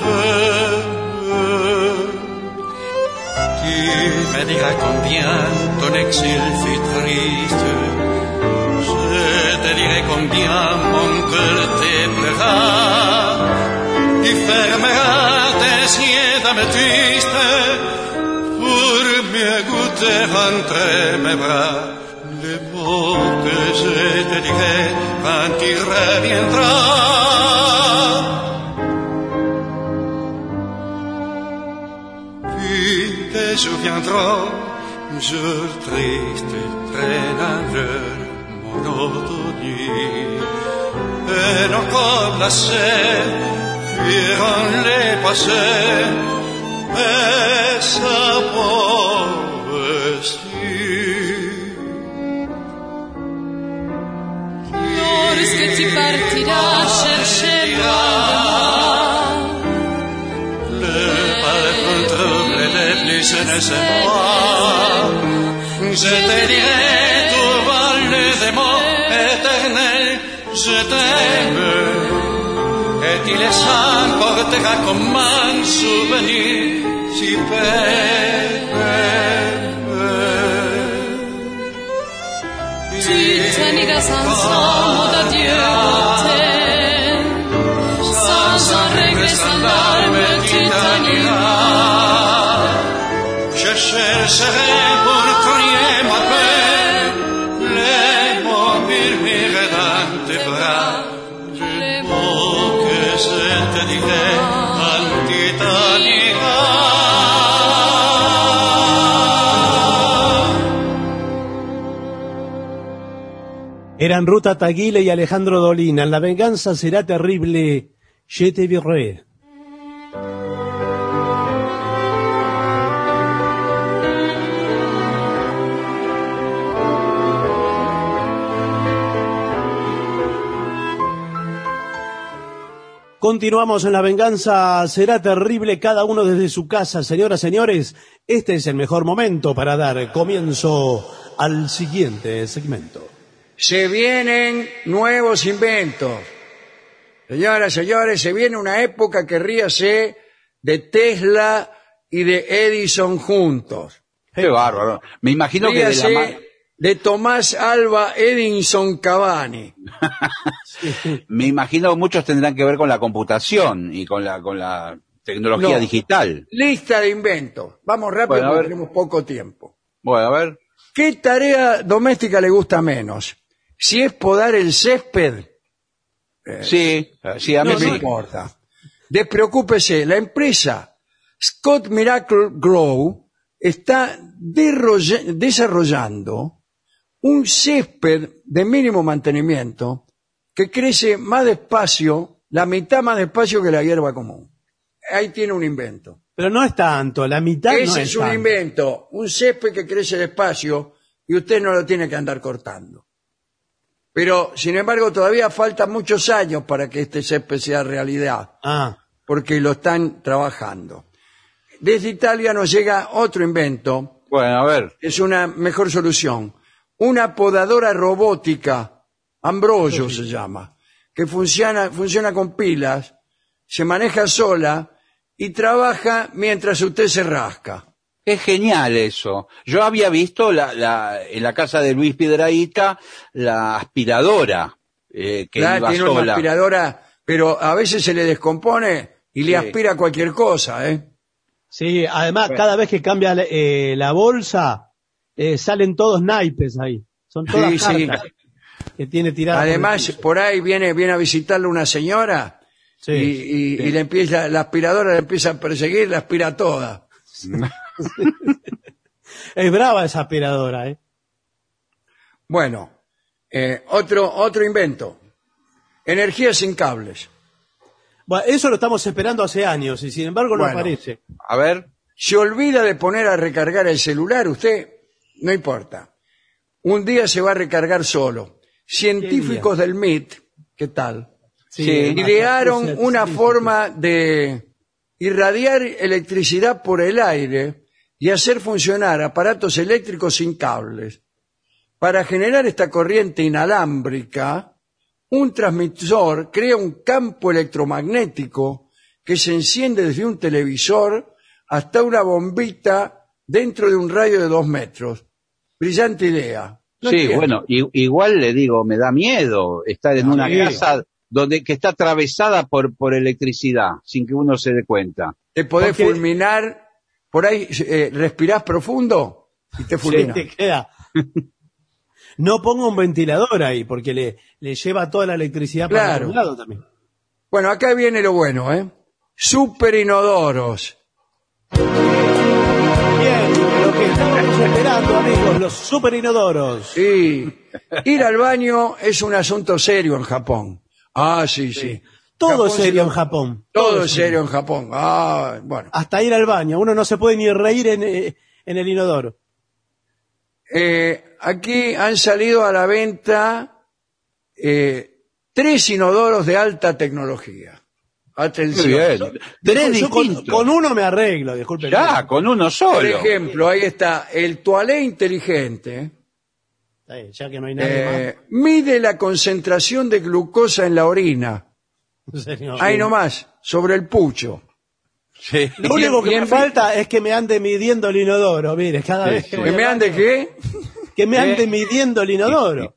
Tu me diras combien ton exil fut triste. Je te dirai combien mon cœur te pleura. Tu fermeras tes yeux d'améthyste pour mieux goûter entre mes bras les mots que je te dirai quand tu reviendras. Puis te souviendras, jour triste, traînant leur monotonie, et nos corps glacés fuiront les passés, et sa poésie. Lorsque tu partiras chercher loin de moi le parfum trouble des plus innocents mois, je te dirai tout valet des mots éternels, je t'aime, et tu les emporteras comme un souvenir si tu t'eniras sans mot d'adieu hôtel, sans un regret, sans larmes, tu t'eniras. Je chercherai pour crier ma peine, les mots murmurés dans tes bras, les mots que je te dirai quand tu t'eniras. Eran Ruth Ataguile y Alejandro Dolina. La venganza será terrible. Je te dirai. Continuamos en La venganza será terrible, cada uno desde su casa. Señoras, señores, este es el mejor momento para dar comienzo al siguiente segmento. Se vienen nuevos inventos. Señoras, señores, se viene una época que ríase de Tesla y de Edison juntos. Qué bárbaro. Me imagino que de la Ríase de Tomás Alva Edison Cavani. me imagino que muchos tendrán que ver con la computación y con la tecnología No. digital. Lista de inventos. Vamos rápido Bueno, a porque ver. tenemos poco tiempo. Bueno, a ver. ¿Qué tarea doméstica le gusta menos? Si es podar el césped, Sí, sí, a mí no sí. me importa. Despreocúpese, la empresa Scott Miracle Grow está desarrollando un césped de mínimo mantenimiento que crece más despacio, la mitad más despacio que la hierba común. Ahí tiene un invento. Pero no es tanto, la mitad Ese no es es un tanto. invento, un césped que crece despacio y usted no lo tiene que andar cortando. Pero, sin embargo, todavía faltan muchos años para que este césped sea realidad, Ah, porque lo están trabajando. Desde Italia nos llega otro invento, Bueno, a ver. es una mejor solución. Una podadora robótica, Ambrosio se llama, que funciona con pilas, se maneja sola y trabaja mientras usted se rasca. Es genial eso. Yo había visto en la casa de Luis Piedrahita la aspiradora que Claro, iba tiene una sola. aspiradora, pero a veces se le descompone y le Sí. aspira cualquier cosa, ¿eh? sí, además cada vez que cambia la bolsa, salen todos naipes ahí. Son todas Sí, sí. cartas que tiene tiradas. Además, por ahí viene a visitarle una señora Sí, y le empieza, la aspiradora le empieza a perseguir, la aspira toda. es brava esa aspiradora, ¿eh? Bueno, otro invento. Energía sin cables. Bueno, eso lo estamos esperando hace años y sin embargo no Bueno. aparece. A ver. Se olvida de poner a recargar el celular, usted, no importa. Un día se va a recargar solo. Científicos del MIT, ¿qué tal? Sí. Idearon Massachusetts una Institute. forma de irradiar electricidad por el aire y hacer funcionar aparatos eléctricos sin cables. Para generar esta corriente inalámbrica, un transmisor crea un campo electromagnético que se enciende desde un televisor hasta una bombita dentro de un radio de 2 metros. Brillante idea. No Sí, entiendo. bueno, igual le digo, me da miedo estar en una Sí. casa que está atravesada por electricidad, sin que uno se dé cuenta. Te podés Porque- fulminar, por ahí respirás profundo y te Sí, fulminas. te queda. No ponga un ventilador ahí porque le lleva toda la electricidad para Claro. otro lado también. Bueno, acá viene lo bueno, ¿eh? Super inodoros. Bien, lo que estábamos esperando, amigos, los super inodoros. Sí. Ir al baño es un asunto serio en Japón. Ah, sí, sí. Todo Japón es serio sí, en Japón. Todo es serio en Japón. Ah, bueno. Hasta ir al baño. Uno no se puede ni reír en el inodoro. Aquí han salido a la venta 3 inodoros de alta tecnología. Muy Atención. bien. Tres Yo distintos. con uno me arreglo, disculpe. Ya, con uno Por solo. ejemplo, ahí está el toalé inteligente. Ya que no hay nadie Mide la concentración de glucosa en la orina. más. En serio. Ahí nomás, sobre el pucho. Sí. Lo único que Bien, me falta es que me ande midiendo el inodoro. Mire, cada vez que voy ¿Que al me baño, ande qué? que me ande midiendo el inodoro.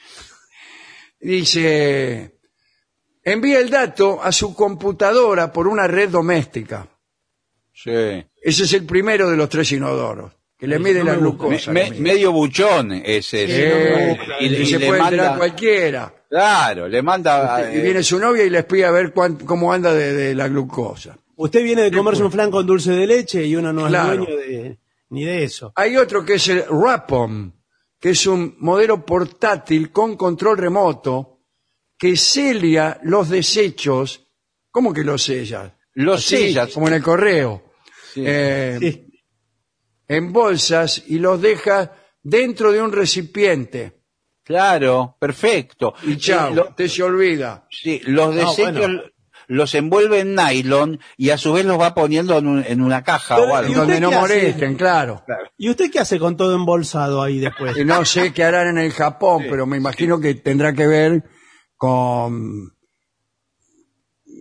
Dice, envía el dato a su computadora por una red doméstica. Sí. Ese es el primero de los 3 inodoros, que le mide la glucosa. le mide. Medio buchón ese. Y se puede enterar cualquiera. Claro, le manda. Y viene su novia y le espía a ver cómo anda de la glucosa. Usted viene de comerse un flan con dulce de leche y uno no Claro. es dueño ni de eso. Hay otro que es el Rapom, que es un modelo portátil con control remoto que sella los desechos. ¿Cómo que los sella? Los Así, sellas. como en el correo. Sí. Sí. En bolsas y los deja dentro de un recipiente. Claro, perfecto. Y chao, usted se olvida. Sí, los desechos bueno. los envuelve en nylon y a su vez los va poniendo en una caja Pero, o algo. ¿y usted Donde no qué hace? molesten, claro. ¿Y usted qué hace con todo embolsado ahí después? Y no sé qué harán en el Japón, pero me imagino que tendrá que ver con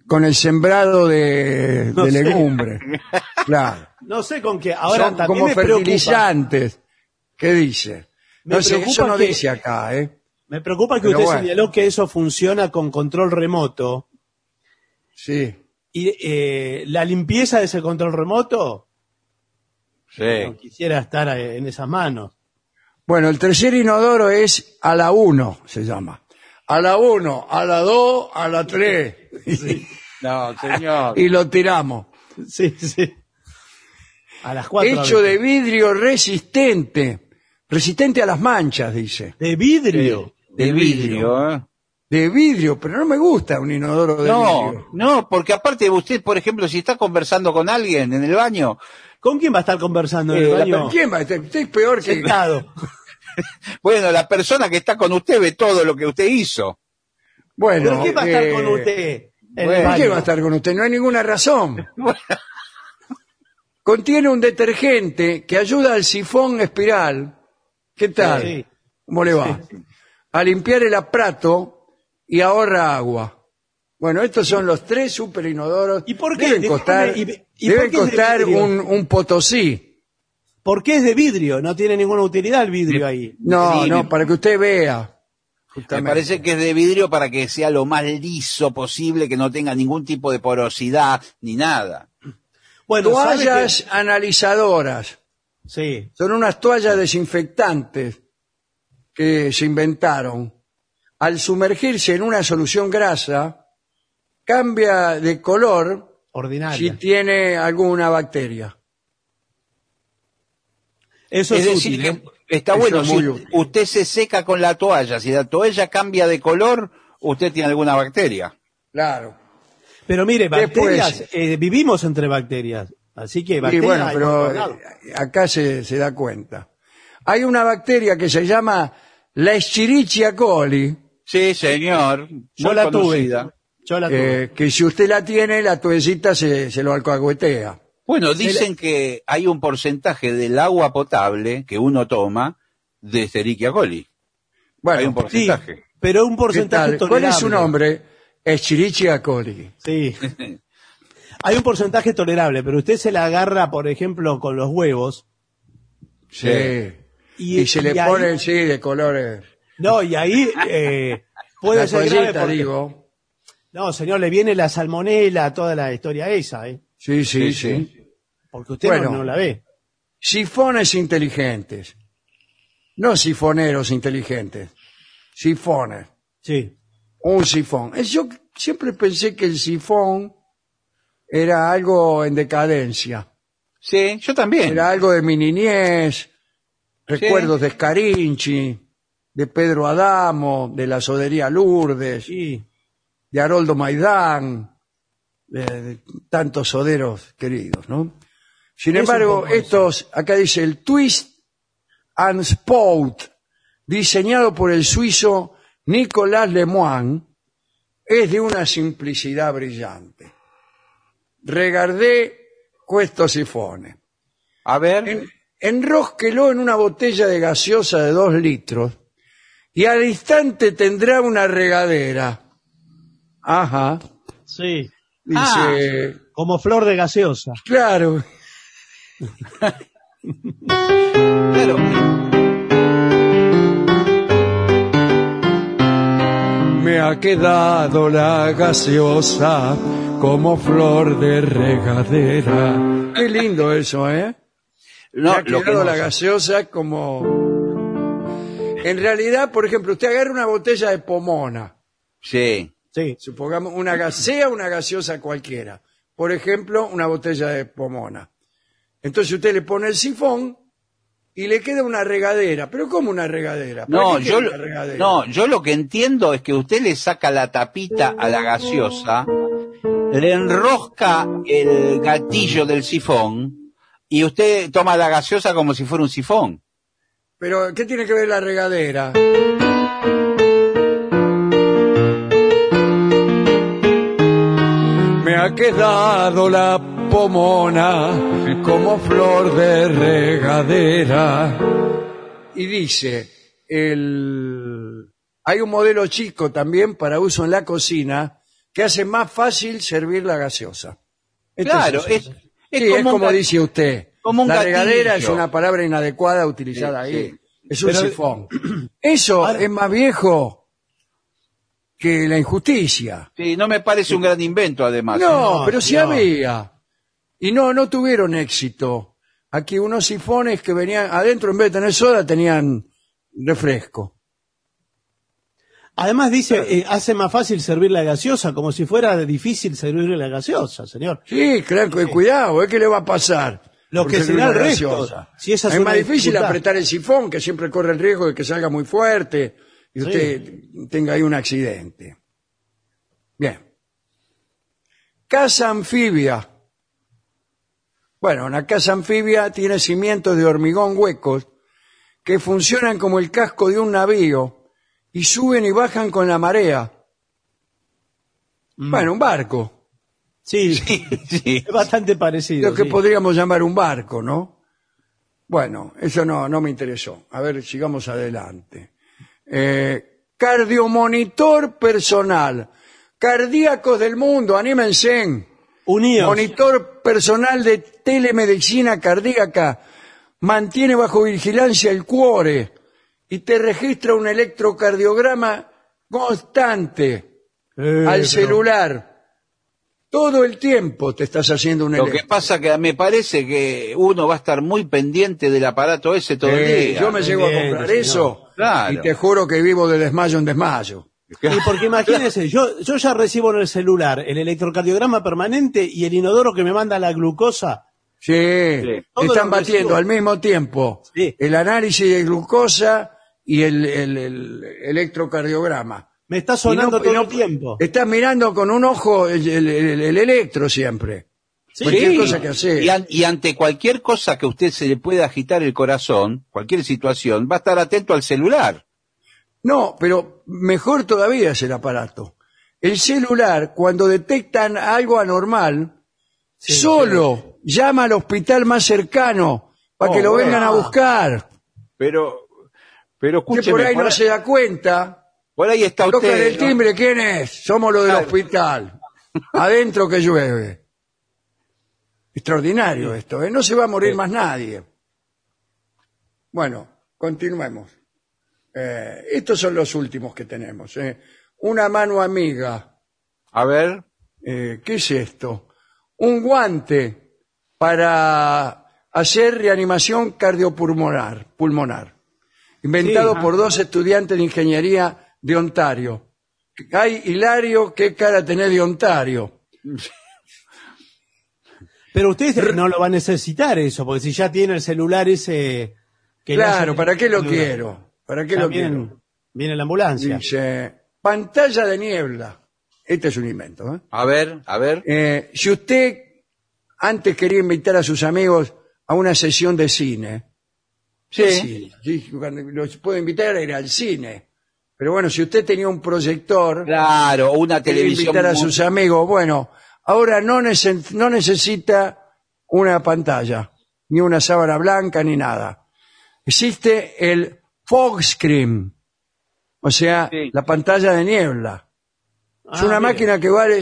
con el sembrado No de sé. legumbre. Claro. No sé con qué. Ahora Son también como me preocupa. fertilizantes. ¿Qué dice? Me No sé, preocupa eso no que- dice acá, ¿eh? Me preocupa que Pero usted bueno. señaló que eso funciona con control remoto. Sí. Y la limpieza de ese control remoto, Sí. no quisiera estar en esas manos. Bueno, el tercer inodoro es a la 1, se llama. A la 1, a la 2, a la 3. No, señor. Y lo tiramos. Sí, sí. A las 4. Hecho de vidrio resistente. Resistente a las manchas, dice. De vidrio. De vidrio, ¿eh? De vidrio, pero no me gusta un inodoro de No, vidrio. no, porque aparte usted, por ejemplo, si está conversando con alguien en el baño, ¿Con quién va a estar conversando en el baño? ¿Quién va a estar? Usted es peor que... Sentado. bueno, la persona que está con usted ve todo lo que usted hizo. Bueno, ¿Pero quién va a estar con usted en el bueno, baño? ¿Quién va a estar con usted? No hay ninguna razón. Contiene un detergente que ayuda al sifón espiral. ¿Qué tal? Sí. ¿Cómo le va? A limpiar el aparato y ahorra agua. Bueno, estos son los 3 super inodoros. ¿Y por qué? Deben costar, ¿Y deben por qué es de costar vidrio? un potosí. ¿Por qué es de vidrio? No tiene ninguna utilidad el vidrio ahí. No, Sí, no, me- para que usted vea. Me Justamente. parece que es de vidrio para que sea lo más liso posible, que no tenga ningún tipo de porosidad ni nada. Bueno, ¿sabe Toallas analizadoras. qué? Sí. Son unas toallas desinfectantes que se inventaron. Al sumergirse en una solución grasa, cambia de color si Ordinaria. tiene alguna bacteria. Eso es es, decir, útil, ¿eh? que está Eso bueno, es si muy útil. usted se seca con la toalla, si la toalla cambia de color, usted tiene alguna bacteria. Claro. Pero mire, Después- bacterias, vivimos entre bacterias. Así que Y bacterias bueno, hay pero por todos lados. acá se da cuenta. Hay una bacteria que se llama la Escherichia coli, Sí, señor. Yo muy la conocida. tuve. Yo la tuve. que si usted la tiene, la tuecita se lo alcahuetea. Bueno, dicen que hay un porcentaje del agua potable que uno toma de Escherichia coli. Hay un Bueno, Sí, porcentaje. pero un ¿qué porcentaje tal? ¿Cuál es su tolerable. nombre? Escherichia coli. Sí. Hay un porcentaje tolerable, pero usted se la agarra, por ejemplo, con los huevos. Sí. Y se le y ahí- pone, sí, de colores. No, y ahí puede La ser grave toallita, porque... digo. No, señor, le viene la salmonela, toda la historia esa, ¿eh? Sí, sí, Sí, sí. sí. Porque usted Bueno. no la ve. Sifones inteligentes. No sifoneros inteligentes. Sifones. Sí. Un sifón. Yo siempre pensé que el sifón era algo en decadencia. Sí, yo también. Era algo de mi niñez, recuerdos de Scarinci, de Pedro Adamo, de la sodería Lourdes, Sí. de Haroldo Maidán, de tantos soderos queridos, ¿no? Sin Es embargo, un poco eso. estos, acá dice el Twist and Spout, diseñado por el suizo Nicolas Lemoine, es de una simplicidad brillante. Regardé questo sifone. A ver. Enrósquelo en una botella de gaseosa de 2 litros y al instante tendrá una regadera. Ajá. Sí. Dice, Como flor de gaseosa. claro, Claro. me ha quedado la gaseosa como flor de regadera. Qué lindo eso, ¿eh? Me No, ha lo que quedado no- la gaseosa como... En realidad, por ejemplo, usted agarra una botella de pomona, Sí. Sí. supongamos sea una gaseosa cualquiera, por ejemplo, una botella de pomona. Entonces usted le pone el sifón y le queda una regadera. ¿Pero cómo una regadera? ¿Para No, qué yo, queda una regadera? no, yo lo que entiendo es que usted le saca la tapita a la gaseosa, le enrosca el gatillo del sifón y usted toma la gaseosa como si fuera un sifón. Pero, ¿qué tiene que ver la regadera? Me ha quedado la pomona como flor de regadera. Y dice, hay un modelo chico también para uso en la cocina que hace más fácil servir la gaseosa. Esto Claro, así. es Sí, es como un dice usted. como un La gatillo. regadera es una palabra inadecuada utilizada ahí. Sí. Es un Pero- sifón. Eso Ahora- es más viejo que la injusticia. Sí, no me parece un gran invento, además. No, no, pero sí no. había. Y no tuvieron éxito. Aquí unos sifones que venían adentro, en vez de tener soda, tenían refresco. Además dice, hace más fácil servir la gaseosa, como si fuera difícil servir la gaseosa, señor. Sí, claro, cuidado, ¿qué le va a pasar? Lo por que servir será el una resto. gaseosa? Si esa es es una más difícil dificultad. apretar el sifón, que siempre corre el riesgo de que salga muy fuerte y Sí. usted tenga ahí un accidente. Bien. Casa anfibia. Bueno, una casa anfibia tiene cimientos de hormigón huecos que funcionan como el casco de un navío y suben y bajan con la marea. Bueno, un barco. Sí, Sí. es bastante parecido. Lo que sí. podríamos llamar un barco, ¿no? Bueno, eso no me interesó. A ver, sigamos adelante. Cardiomonitor personal. Cardíacos del mundo, anímense. Unidos. Monitor personal de telemedicina cardíaca. Mantiene bajo vigilancia el cuore y te registra un electrocardiograma constante al pero- celular. Todo el tiempo te estás haciendo un Lo que electro. pasa que me parece que uno va a estar muy pendiente del aparato ese todo el día. Yo me llego a Pendiente, comprar señor. eso Claro. y te juro que vivo de desmayo en desmayo. Y porque imagínese, yo ya recibo en el celular el electrocardiograma permanente y el inodoro que me manda la glucosa. Sí, Todo están lo batiendo recibo. al mismo tiempo Sí. el análisis de glucosa y el electrocardiograma. Me está sonando Y todo el tiempo. Estás mirando con un ojo el electro siempre. Sí. Cualquier cosa que hacer. Y ante cualquier cosa que a usted se le pueda agitar el corazón, cualquier situación, va a estar atento al celular. No, pero mejor todavía es el aparato. El celular, cuando detectan algo anormal, solo llama al hospital más cercano para que lo bueno. vengan a buscar. Pero Que escúcheme, por ahí no se da cuenta. por ahí está Tocan usted. el timbre, ¿quién es? Somos los del hospital. Adentro que llueve. Extraordinario esto, ¿eh? No se va a morir más nadie. Bueno, continuemos. Estos son los últimos que tenemos. Una mano amiga. A ver, ¿Qué es esto? Un guante para hacer reanimación cardiopulmonar, inventado Sí, por dos estudiantes de ingeniería de Ontario. Ay, Hilario, qué cara tenés de Ontario. Pero usted no lo va a necesitar eso, porque si ya tiene el celular ese... que le Claro, hace- ¿para qué lo quiero? ¿Para qué lo También quiero? viene la ambulancia. Dice, pantalla de niebla. Este es un invento, ¿eh? a ver. Si usted antes quería invitar a sus amigos a una sesión de cine, sí, cuando los puedo invitar a ir al cine. Pero bueno, si usted tenía un proyector, Claro, una quería televisión. invitar a sus amigos, bueno, ahora no necesita una pantalla, ni una sábana blanca, ni nada. Existe el fog screen, o sea, Sí. la pantalla de niebla. Es una mire. máquina que vale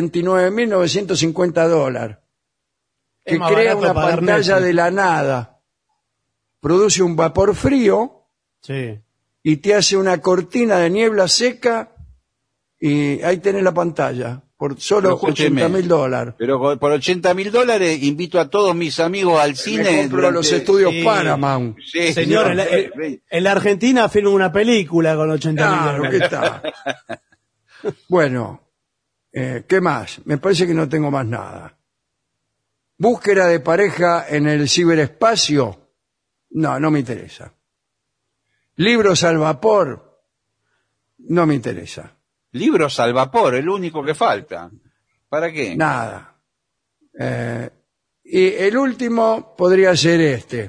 $79.950, que Es más crea barato una pagar pantalla Netflix. de la nada, produce un vapor frío Sí. y te hace una cortina de niebla seca y ahí tenés la pantalla por solo Pero escúcheme. $80.000. Pero por $80.000 invito a todos mis amigos al cine. Me compro durante- los estudios Sí. Paramount. Sí, Señor, en la Argentina filma una película con 80.000 Claro, ¿qué dólares. tal? Bueno, ¿qué más? Me parece que no tengo más nada. Búsqueda de pareja en el ciberespacio. No me interesa. Libros al vapor. No me interesa. Libros al vapor, el único que falta. ¿Para qué? Nada. Y el último podría ser este.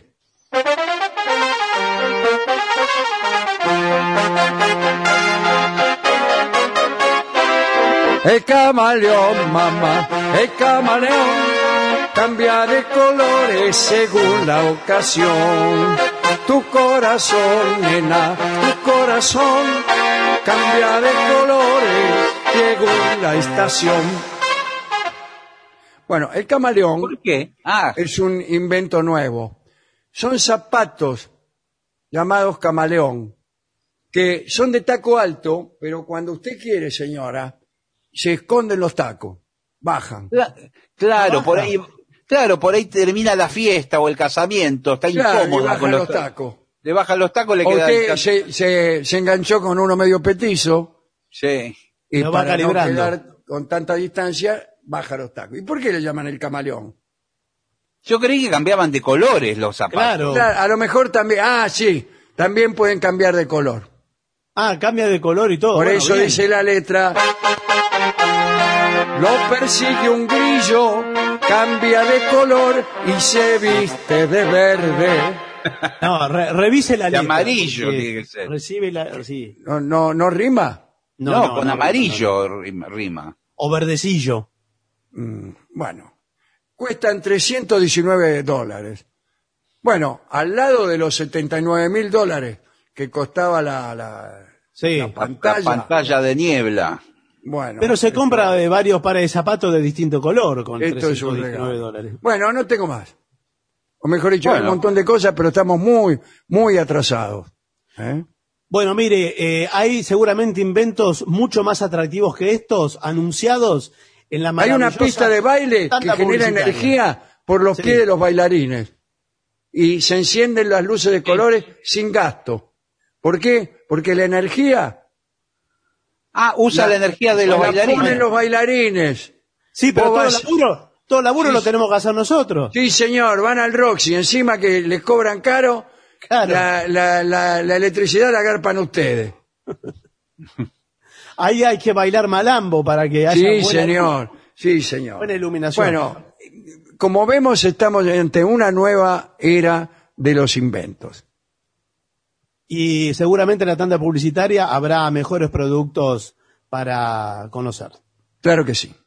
El camaleón, mamá, el camaleón cambia de colores según la ocasión. Tu corazón, nena, tu corazón cambia de colores llegó la estación. Bueno, el camaleón ¿Por qué? Ah, es un invento nuevo. Son zapatos llamados camaleón, que son de taco alto, pero cuando usted quiere, señora, se esconden los tacos, bajan. claro, por ahí, termina la fiesta o el casamiento, está Claro, y incómoda bajan con los tacos. Le bajan los tacos, le O queda usted se enganchó con uno medio petizo Sí. y Lo va para no calibrando. quedar con tanta distancia, baja los tacos. ¿Y por qué le llaman el camaleón? Yo creí que cambiaban de colores los zapatos. Claro. Claro, a lo mejor también, sí, también pueden cambiar de color. Ah, cambia de color y todo. Por Bueno, eso bien. dice la letra, lo persigue un grillo, cambia de color y se viste de verde. No, revise la De letra. amarillo porque tiene que ser. Recibe la... Sí. ¿No rima? No, con amarillo rima. O verdecillo. Bueno, cuestan $319. Bueno, al lado de los $79.000 que costaba la Sí. pantalla. La pantalla de niebla. Bueno, Pero se compra de varios pares de zapatos de distinto color con esto es un $319. regalo. Bueno, no tengo más. O mejor dicho, hay un Bueno. montón de cosas, pero estamos muy, muy atrasados. ¿Eh? Bueno, mire, hay seguramente inventos mucho más atractivos que estos anunciados en la Hay maravillosa una pista de baile que tanda genera publicitaria. energía por los Sí. pies de los bailarines. Y se encienden las luces de colores sin gasto. ¿Por qué? Porque la energía Usa la energía de los la bailarines. ponen los bailarines. Sí, pero Vos todo laburo Sí, lo sí. tenemos que hacer nosotros. Sí, señor, van al Roxy, encima que les cobran caro, Claro. la electricidad la agarpan ustedes. Ahí hay que bailar malambo para que haya Sí, buena, señor, sí, señor. buena iluminación. Bueno, como vemos, estamos ante una nueva era de los inventos. Y seguramente en la tanda publicitaria habrá mejores productos para conocer. Claro que sí.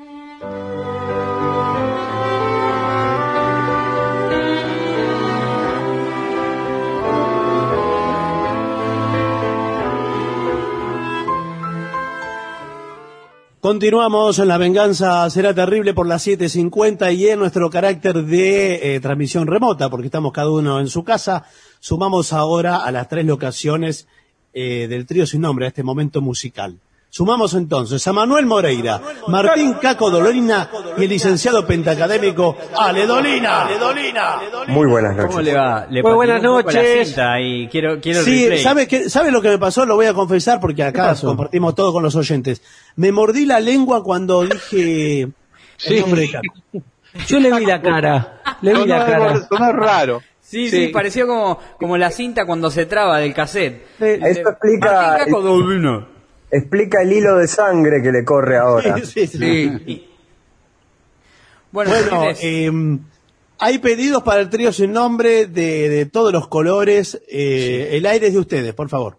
Continuamos en La Venganza Será Terrible por las 7:50 y en nuestro carácter de transmisión remota, porque estamos cada uno en su casa, sumamos ahora a las 3 locaciones del trío sin nombre, a este momento musical. Sumamos entonces a Manuel Moreira, Martín Caco Dolina y el licenciado pentacadémico Ale Dolina. Muy buenas noches. ¿Cómo le va? Le Muy patiné buenas un poco la noches. cinta y quiero el Sí, replay. ¿sabe lo que me pasó? Lo voy a confesar porque acá compartimos todo con los oyentes. Me mordí la lengua cuando dije el nombre de Caco. Yo le vi la cara. Le vi la cara. Sonó raro. Sí, pareció como la cinta cuando se traba del cassette. Eso explica, Martín Caco Dolina. explica el hilo de sangre que le corre ahora. Sí. Sí. Bueno, Bueno, señores, hay pedidos para el trío sin nombre de todos los colores. El aire es de ustedes, por favor.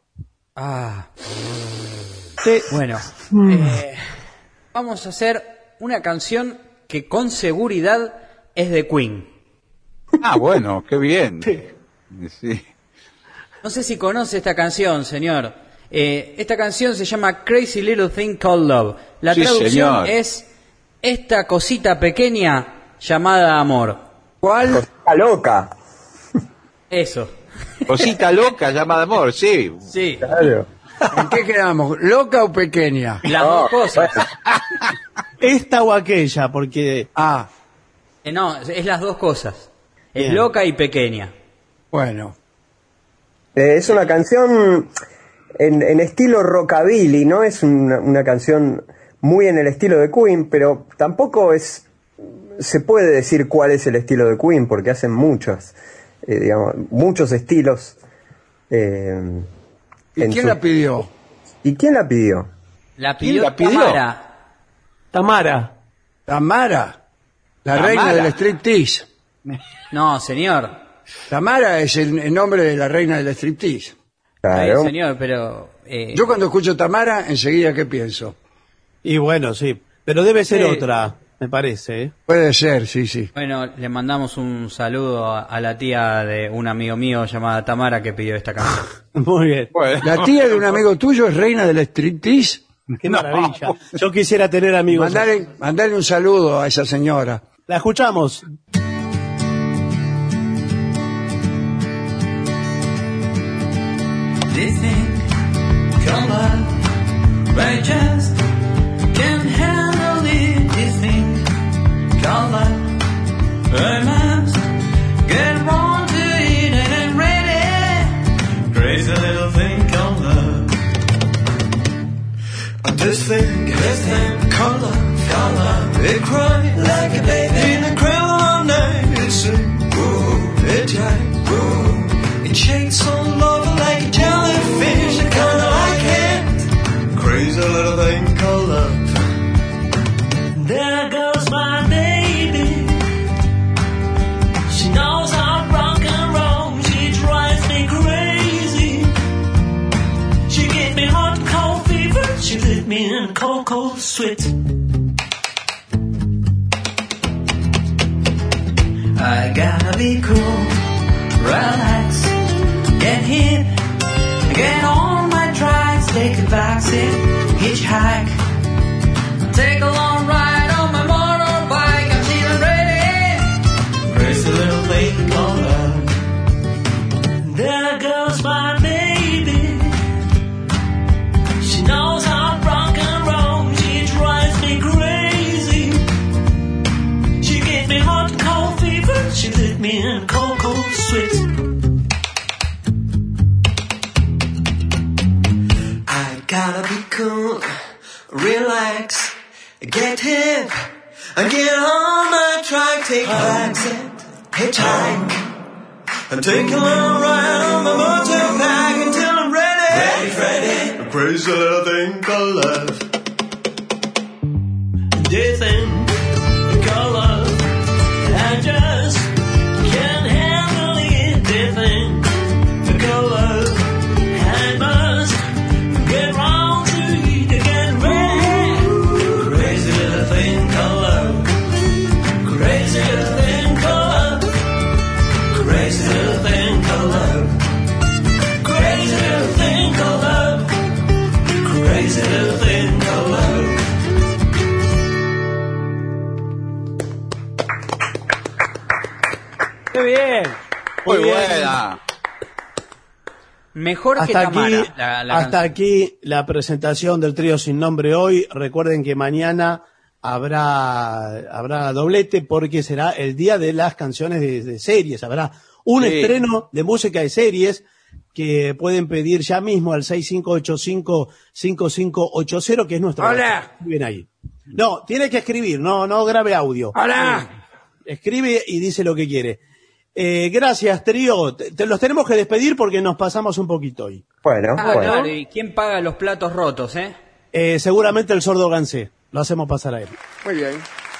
Sí. bueno, vamos a hacer una canción que con seguridad es de Queen. Bueno, qué bien. Sí. No sé si conoce esta canción, señor. Esta canción se llama Crazy Little Thing Called Love. La Sí, traducción señor. es esta cosita pequeña llamada amor. ¿Cuál? Está loca. Eso. Cosita loca llamada amor, sí. Sí, Claro. ¿En qué quedamos? ¿Loca o pequeña? las dos cosas. Esta o aquella, porque No, es las dos cosas. Es Bien. loca y pequeña. bueno. Es una canción en estilo rockabilly, no es una canción muy en el estilo de Queen, pero tampoco se puede decir cuál es el estilo de Queen, porque hacen muchos estilos. ¿Y quién la pidió? ¿Y quién la pidió? La pidió, la pidió? Tamara. Tamara, la Tamara. reina del striptease. No, señor. Tamara es el nombre de la reina del striptease. Claro. Señor, pero... Yo cuando escucho Tamara, enseguida, ¿qué pienso? y bueno, sí, pero debe ser Sí. otra, me parece. ¿Eh? Puede ser, sí. Bueno, le mandamos un saludo a la tía de un amigo mío llamada Tamara que pidió esta canción. Muy bien. Bueno. ¿La tía de un amigo tuyo es reina del striptease? Qué maravilla. Yo quisiera tener amigos. Mandale un saludo a esa señora. La escuchamos. They think your love righteous can handle it. They think your love I must get wrong to it and I'm ready. Crazy little thing called love. This thing called love. It cry like a baby in a cradle all night. It sing, whoa, it jive, whoa. It shakes all over like a jellyfish. I kinda like it. Crazy little thing called love. There goes my baby. She knows I'm rock and roll. She drives me crazy. She gives me hot and cold fever. She lit me in a cold, cold sweat. I gotta be cool, relax, get hip, get on my tracks, take a backseat, hitchhike, take a long ride on my motorbike. I'm feeling ready. Crazy little thing called love. There goes my baby. She knows I'm rock and roll. She drives me crazy. She gives me hot and cold fever. She lit me in a cold, cold sweat. I gotta be cool, relax, get hip, and get on my track, take a backseat, hitchhike, and take a little ride on my motorbike until I'm ready. Ready. A crazy little thing called love. This thing called love. I just can't handle it. This thing called love. I must get round to it again. Ready. Crazy little thing called love. Crazy little thing called love. Crazy little thing called love. Crazy little thing called love. Crazy little thing called love. ¡Qué bien! Muy buena. Mejor que Hasta Tamara. aquí, hasta aquí la presentación del trío sin nombre hoy. Recuerden que mañana habrá doblete porque será el día de las canciones de series. Habrá un estreno de música de series que pueden pedir ya mismo al 6585-5580, que es nuestro... ¡Hola! Bien ahí. No, tiene que escribir, no grabe audio. ¡Hola! Escribe y dice lo que quiere. Gracias, trío. Los tenemos que despedir porque nos pasamos un poquito hoy. Bueno, bueno. Claro, ¿y quién paga los platos rotos, Seguramente el sordo Gansé. Lo hacemos pasar a él. Muy bien.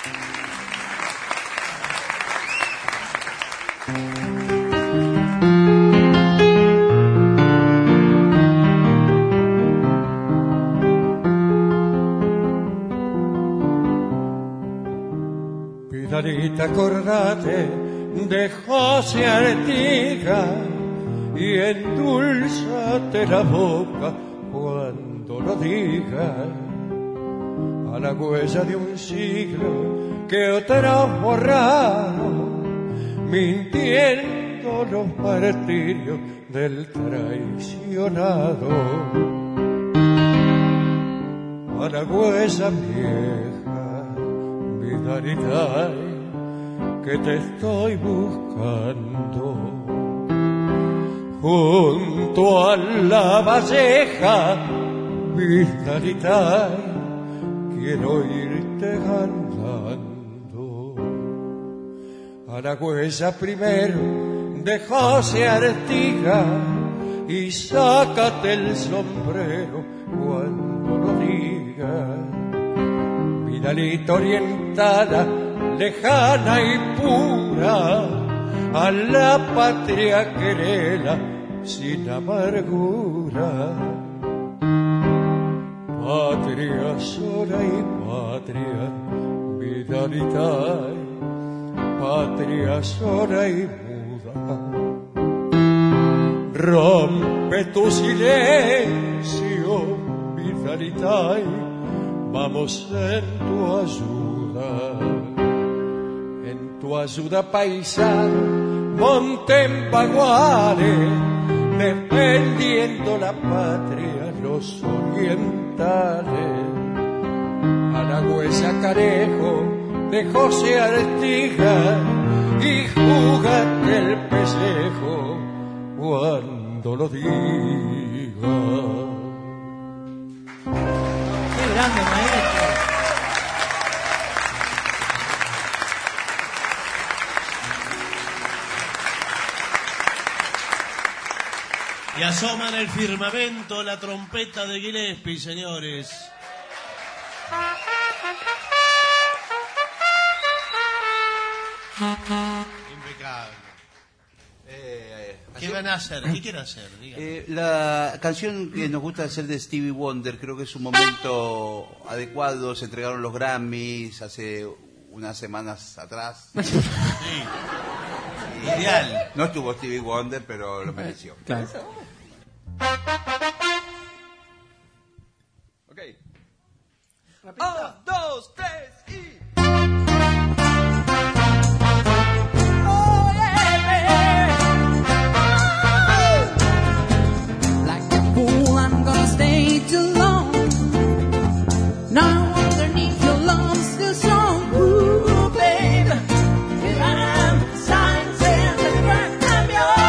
Pidarita, acordate de José Artigas y endulzate la boca cuando lo digas. A la huella de un siglo que otros borraron, mintiendo los martirios del traicionado. A la huella vieja, Vidaridad, que te estoy buscando. Junto a la valleja, Vidaridad, quiero irte ganando. A la huella primero de José Artigas y sácate el sombrero cuando lo digas. Vidalita orientada, lejana y pura, a la patria querela sin amargura. Patria sola y patria, Vidalita, patria sola y muda. Rompe tu silencio, Vidalita, carità, vamos en tu ayuda. En tu ayuda, paisano, Montempaguare, defendiendo la patria, los orientales. A la huesa Canejo de José Artigas y júgate el pellejo cuando lo diga. Qué grande, maestro. Y asoma en el firmamento la trompeta de Gillespie, señores. Impecable. ¿Qué van a hacer? ¿Qué quieren hacer? La canción que nos gusta hacer de Stevie Wonder, creo que es un momento adecuado. Se entregaron los Grammys hace unas semanas atrás. Sí. Ideal. No estuvo Stevie Wonder, pero lo mereció. Claro. Ok. 1, 2, 3 y... Stay too long. Now underneath your love still strong. Ooh, babe, here I am, signs in the ground, I'm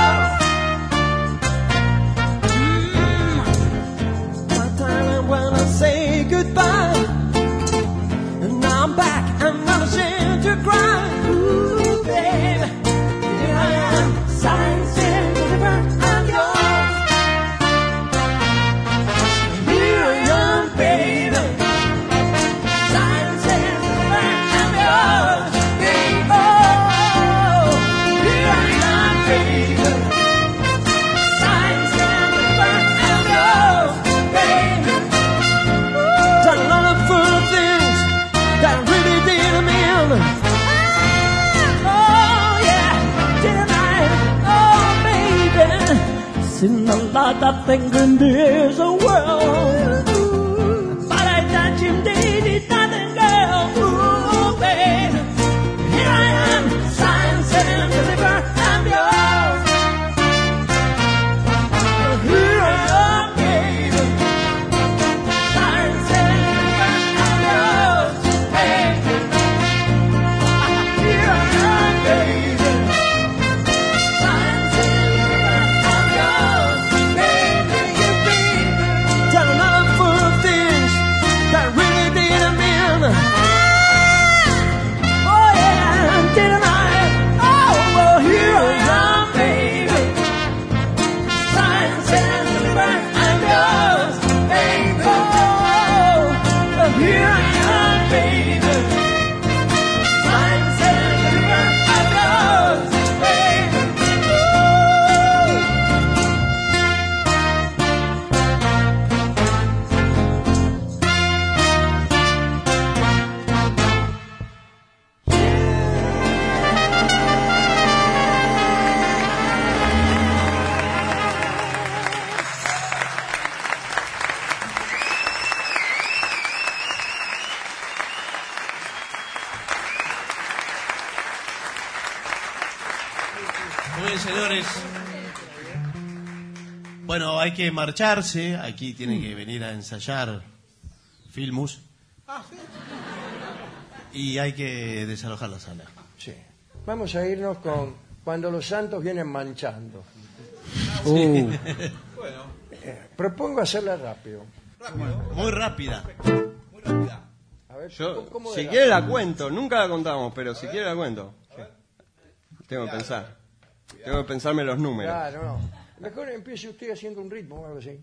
yours. One time when I say goodbye, and now I'm back, I'm not ashamed to cry. Ooh, babe, here I am, signs in the ground, I'm yours. Seen a lot of things in this world, but I thought you needed nothing, girl. Ooh, babe, here I am, signs and deliver, I'm yours. Here I am, babe, signs and deliver, I'm yours, babe. Here I am, babe. Muy bien, señores. Bueno, hay que marcharse. Aquí tienen que venir a ensayar Filmus. Y hay que desalojar la sala. Sí. Vamos a irnos con Cuando los santos vienen manchando. Propongo hacerla rápido. Muy rápida. A ver, Yo, ¿cómo si era? quiere la cuento, nunca la contamos, pero si quiere la cuento. Tengo que pensar. Tengo que pensarme los números. Claro, no. Mejor empiece usted haciendo un ritmo o algo así.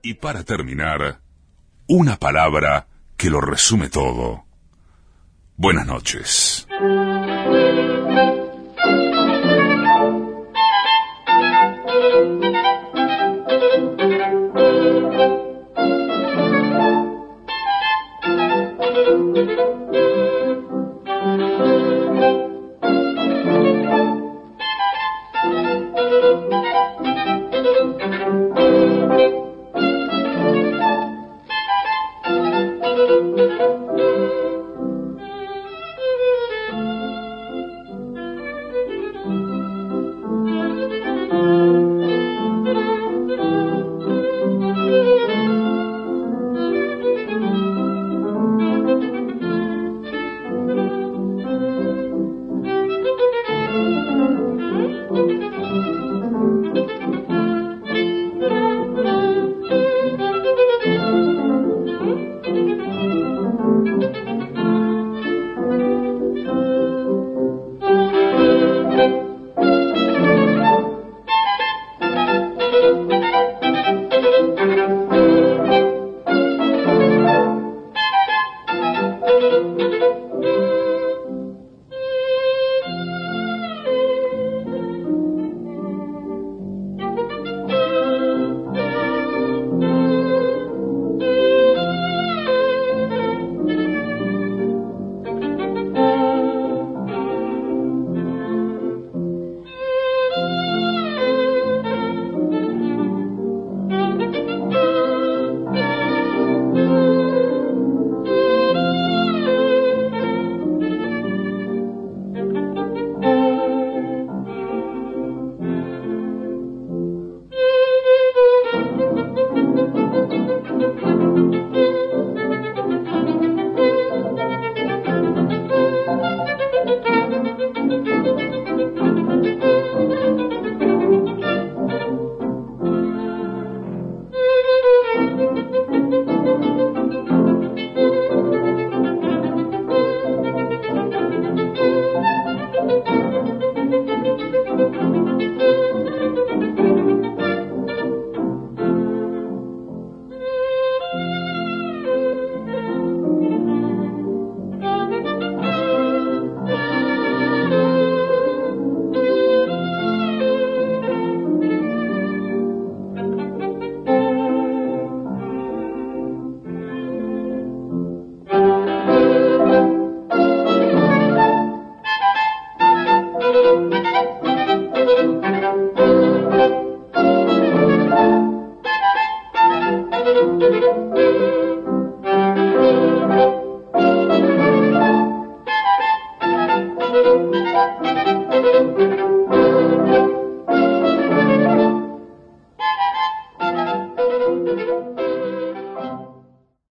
Y para terminar, una palabra que lo resume todo. Buenas noches.